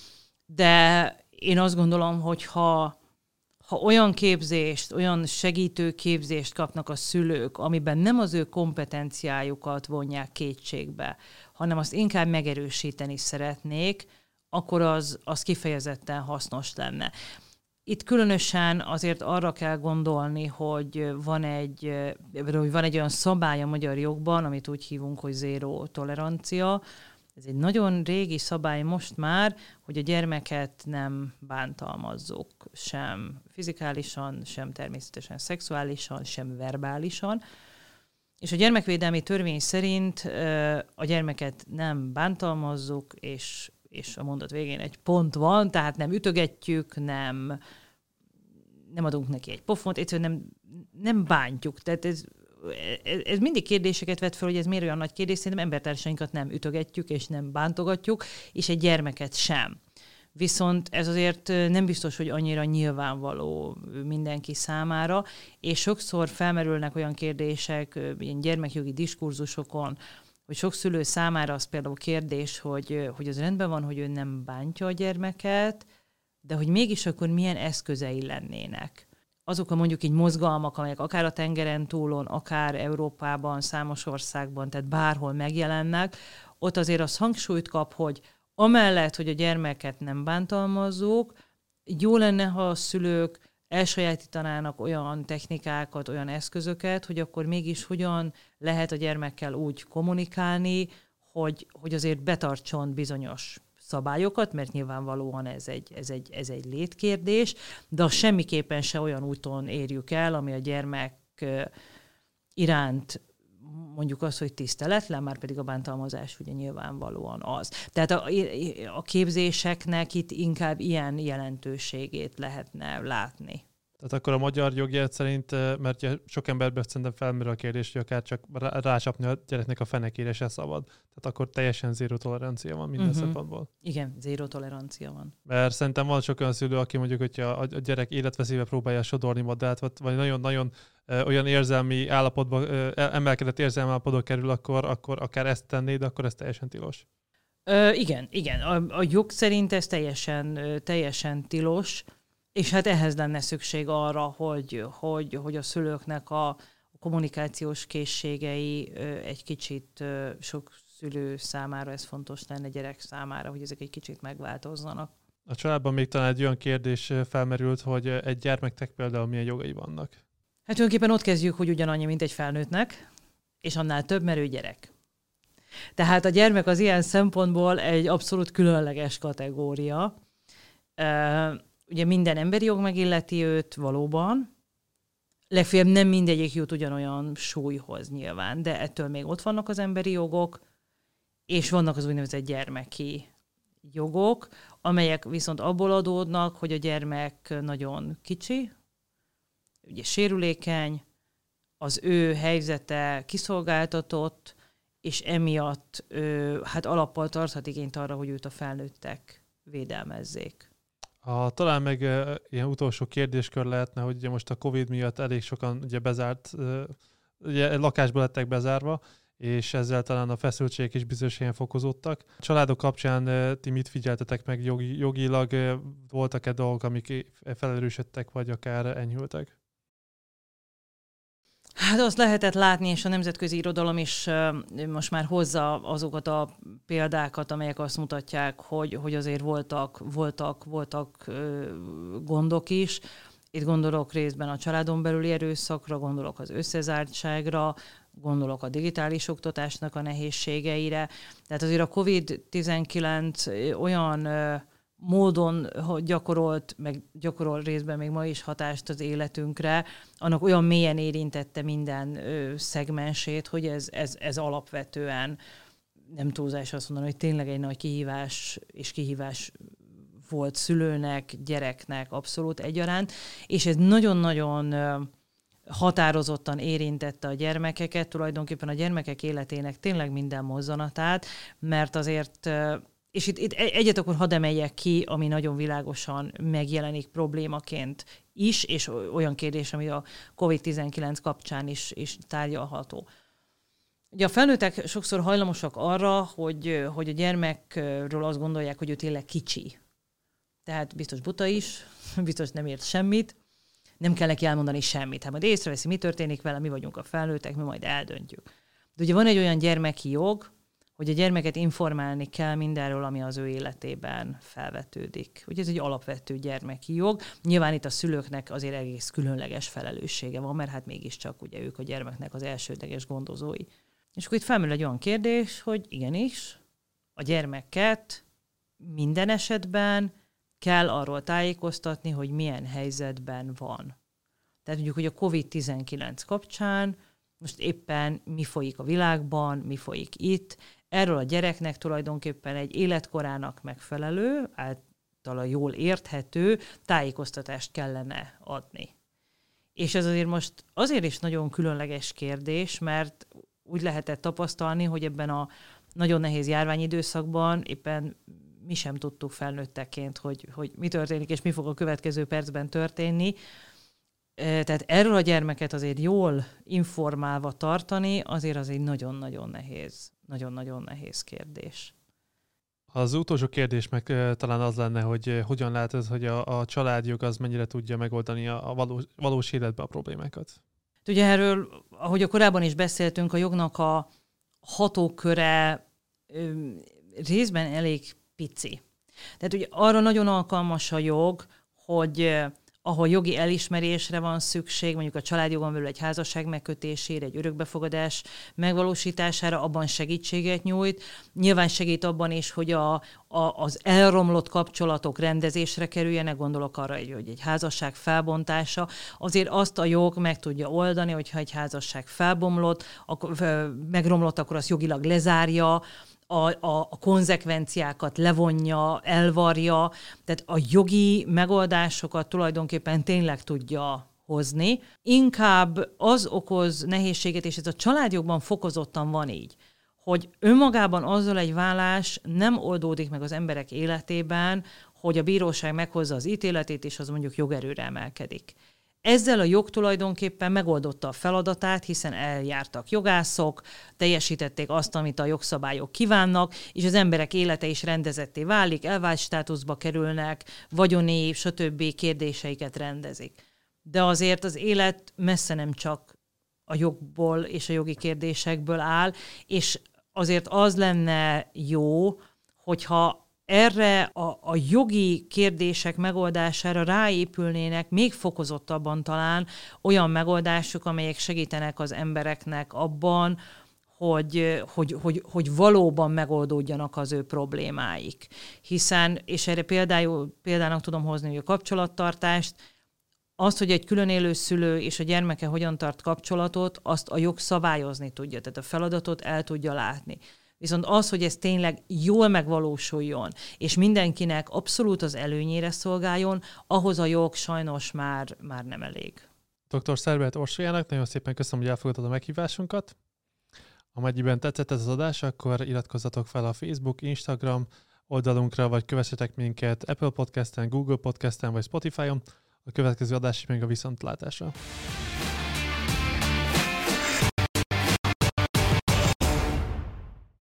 De én azt gondolom, hogy ha, ha olyan képzést, olyan segítő képzést kapnak a szülők, amiben nem az ő kompetenciájukat vonják kétségbe, hanem azt inkább megerősíteni szeretnék, akkor az, az kifejezetten hasznos lenne. Itt különösen azért arra kell gondolni, hogy van egy, hogy van egy olyan szabály a magyar jogban, amit úgy hívunk, hogy zéró tolerancia. Ez egy nagyon régi szabály most már, hogy a gyermeket nem bántalmazzuk sem fizikálisan, sem természetesen szexuálisan, sem verbálisan. És a gyermekvédelmi törvény szerint a gyermeket nem bántalmazzuk, és, és a mondat végén egy pont van, tehát nem ütögetjük, nem, nem adunk neki egy pofont, egyszerűen nem, nem bántjuk. Tehát ez, ez mindig kérdéseket vet fel, hogy ez miért olyan nagy kérdés, szerintem embertársainkat nem ütögetjük, és nem bántogatjuk, és egy gyermeket sem. Viszont ez azért nem biztos, hogy annyira nyilvánvaló mindenki számára, és sokszor felmerülnek olyan kérdések ilyen gyermekjogi diskurzusokon, hogy sok szülő számára az például kérdés, hogy, hogy az rendben van, hogy ő nem bántja a gyermeket, de hogy mégis akkor milyen eszközei lennének. Azok a mondjuk így mozgalmak, amelyek akár a tengeren túlon, akár Európában, számos országban, tehát bárhol megjelennek, ott azért az hangsúlyt kap, hogy amellett, hogy a gyermeket nem bántalmazzuk, jó lenne, ha a szülők elsajátítanának olyan technikákat, olyan eszközöket, hogy akkor mégis hogyan lehet a gyermekkel úgy kommunikálni, hogy, hogy azért betartson bizonyos szabályokat, mert nyilvánvalóan ez egy, ez egy, ez egy létkérdés, de azt semmiképpen se olyan úton érjük el, ami a gyermek iránt mondjuk az, hogy tiszteletlen, már pedig a bántalmazás ugye nyilvánvalóan az. Tehát a, a képzéseknek itt inkább ilyen jelentőségét lehetne látni. Tehát akkor a magyar jogját szerint, mert sok emberben szerintem felmerül a kérdés, hogy akár csak rácsapni a gyereknek a fenekére se szabad. Tehát akkor teljesen zéró tolerancia van minden uh-huh. szempontból. Igen, zéró tolerancia van. Mert szerintem van sok olyan szülő, aki mondjuk, hogyha a gyerek életveszélybe próbálja sodorni modellát, vagy nagyon-nagyon olyan érzelmi állapotba, emelkedett érzelmi állapotba kerül, akkor, akkor akár ezt tenné, de akkor ez teljesen tilos. Ö, igen, igen. A, a jog szerint ez teljesen, teljesen tilos, és hát ehhez lenne szükség arra, hogy, hogy, hogy a szülőknek a kommunikációs készségei egy kicsit sok szülő számára ez fontos lenne, gyerek számára, hogy ezek egy kicsit megváltozzanak. A családban még talán egy olyan kérdés felmerült, hogy egy gyermeknek például milyen jogai vannak. Hát tulajdonképpen ott kezdjük, hogy ugyanannyi, mint egy felnőttnek, és annál több, mert ő gyerek. Tehát a gyermek az ilyen szempontból egy abszolút különleges kategória. Ugye minden emberi jog megilleti őt valóban, legfeljebb nem mindegyik jut ugyanolyan súlyhoz nyilván, de ettől még ott vannak az emberi jogok, és vannak az úgynevezett gyermeki jogok, amelyek viszont abból adódnak, hogy a gyermek nagyon kicsi, ugye sérülékeny, az ő helyzete kiszolgáltatott, és emiatt ö, hát alappal tarthat igényt arra, hogy őt a felnőttek védelmezzék. A, talán meg uh, ilyen utolsó kérdéskör lehetne, hogy ugye most a Covid miatt elég sokan ugye bezárt, uh, ugye lakásba lettek bezárva, és ezzel talán a feszültségek is bizonyos helyen fokozódtak. A családok kapcsán uh, ti mit figyeltetek meg jogi, jogilag? Uh, voltak-e dolgok, amik felerősödtek, vagy akár enyhültek? Hát azt lehetett látni, és a nemzetközi irodalom is uh, most már hozza azokat a példákat, amelyek azt mutatják, hogy, hogy azért voltak, voltak, voltak uh, gondok is. Itt gondolok részben a családon belüli erőszakra, gondolok az összezártságra, gondolok a digitális oktatásnak a nehézségeire. Tehát azért a kovid tizenkilenc olyan uh, módon gyakorolt, meg gyakorol részben még ma is hatást az életünkre, annak olyan mélyen érintette minden ö, szegmensét, hogy ez, ez, ez alapvetően nem túlzás azt mondani, hogy tényleg egy nagy kihívás és kihívás volt szülőnek, gyereknek abszolút egyaránt, és ez nagyon-nagyon ö, határozottan érintette a gyermekeket, tulajdonképpen a gyermekek életének tényleg minden mozzanatát, mert azért ö, és itt, itt egyet akkor hadd emeljek ki, ami nagyon világosan megjelenik problémaként is, és olyan kérdés, ami a kovid tizenkilenc kapcsán is, is tárgyalható. Ugye a felnőttek sokszor hajlamosak arra, hogy, hogy a gyermekről azt gondolják, hogy ő tényleg kicsi. Tehát biztos buta is, biztos nem ért semmit, nem kell neki elmondani semmit. Hát majd észreveszi, mi történik vele, mi vagyunk a felnőttek, mi majd eldöntjük. De ugye van egy olyan gyermeki jog, hogy a gyermeket informálni kell mindenről, ami az ő életében felvetődik. Ugye ez egy alapvető gyermeki jog. Nyilván itt a szülőknek azért egész különleges felelőssége van, mert hát mégiscsak ugye ők a gyermeknek az elsődleges gondozói. És akkor itt felmerül egy olyan kérdés, hogy igenis, a gyermeket minden esetben kell arról tájékoztatni, hogy milyen helyzetben van. Tehát mondjuk, hogy a kovid tizenkilenc kapcsán most éppen mi folyik a világban, mi folyik itt. Erről a gyereknek tulajdonképpen egy életkorának megfelelő, általa jól érthető tájékoztatást kellene adni. És ez azért most azért is nagyon különleges kérdés, mert úgy lehetett tapasztalni, hogy ebben a nagyon nehéz járványidőszakban éppen mi sem tudtuk felnőtteként, hogy, hogy mi történik, és mi fog a következő percben történni. Tehát erről a gyermeket azért jól informálva tartani, azért az egy nagyon-nagyon nehéz, nagyon-nagyon nehéz kérdés. Az utolsó kérdés meg talán az lenne, hogy hogyan látod, hogy a, a családjog az mennyire tudja megoldani a, a valós, valós életben a problémákat? Ugye erről, ahogy a korábban is beszéltünk, a jognak a hatóköre ö, részben elég pici. Tehát ugye arra nagyon alkalmas a jog, hogy ahol jogi elismerésre van szükség, mondjuk a családjogon belül egy házasság megkötésére, egy örökbefogadás megvalósítására, abban segítséget nyújt. Nyilván segít abban is, hogy a, a, az elromlott kapcsolatok rendezésre kerüljenek, gondolok arra, hogy egy házasság felbontása. Azért azt a jog meg tudja oldani, hogyha egy házasság felbomlott, akkor, megromlott, akkor azt jogilag lezárja, A, a, a konzekvenciákat levonja, elvarja, tehát a jogi megoldásokat tulajdonképpen tényleg tudja hozni. Inkább az okoz nehézséget, és ez a családjogban fokozottan van így, hogy önmagában azzal egy vállás nem oldódik meg az emberek életében, hogy a bíróság meghozza az ítéletét, és az mondjuk jogerőre emelkedik. Ezzel a jog tulajdonképpen megoldotta a feladatát, hiszen eljártak jogászok, teljesítették azt, amit a jogszabályok kívánnak, és az emberek élete is rendezetté válik, elvált státuszba kerülnek, vagyoni, stb. Kérdéseiket rendezik. De azért az élet messze nem csak a jogból és a jogi kérdésekből áll, és azért az lenne jó, hogyha erre a, a jogi kérdések megoldására ráépülnének még fokozottabban talán olyan megoldások, amelyek segítenek az embereknek abban, hogy, hogy, hogy, hogy valóban megoldódjanak az ő problémáik. Hiszen, és erre például, példának tudom hozni, hogy a kapcsolattartást, azt, hogy egy külön élő szülő és a gyermeke hogyan tart kapcsolatot, azt a jog szabályozni tudja, tehát a feladatot el tudja látni. Viszont az, hogy ez tényleg jól megvalósuljon, és mindenkinek abszolút az előnyére szolgáljon, ahhoz a jog sajnos már, már nem elég. doktor Szerbert Orsoljának nagyon szépen köszönöm, hogy elfogadtad a meghívásunkat. Amennyiben tetszett ez az adás, akkor iratkozzatok fel a Facebook, Instagram oldalunkra, vagy kövessetek minket Apple Podcasten, Google Podcasten, vagy Spotify-on. A következő adásig még a viszontlátásra.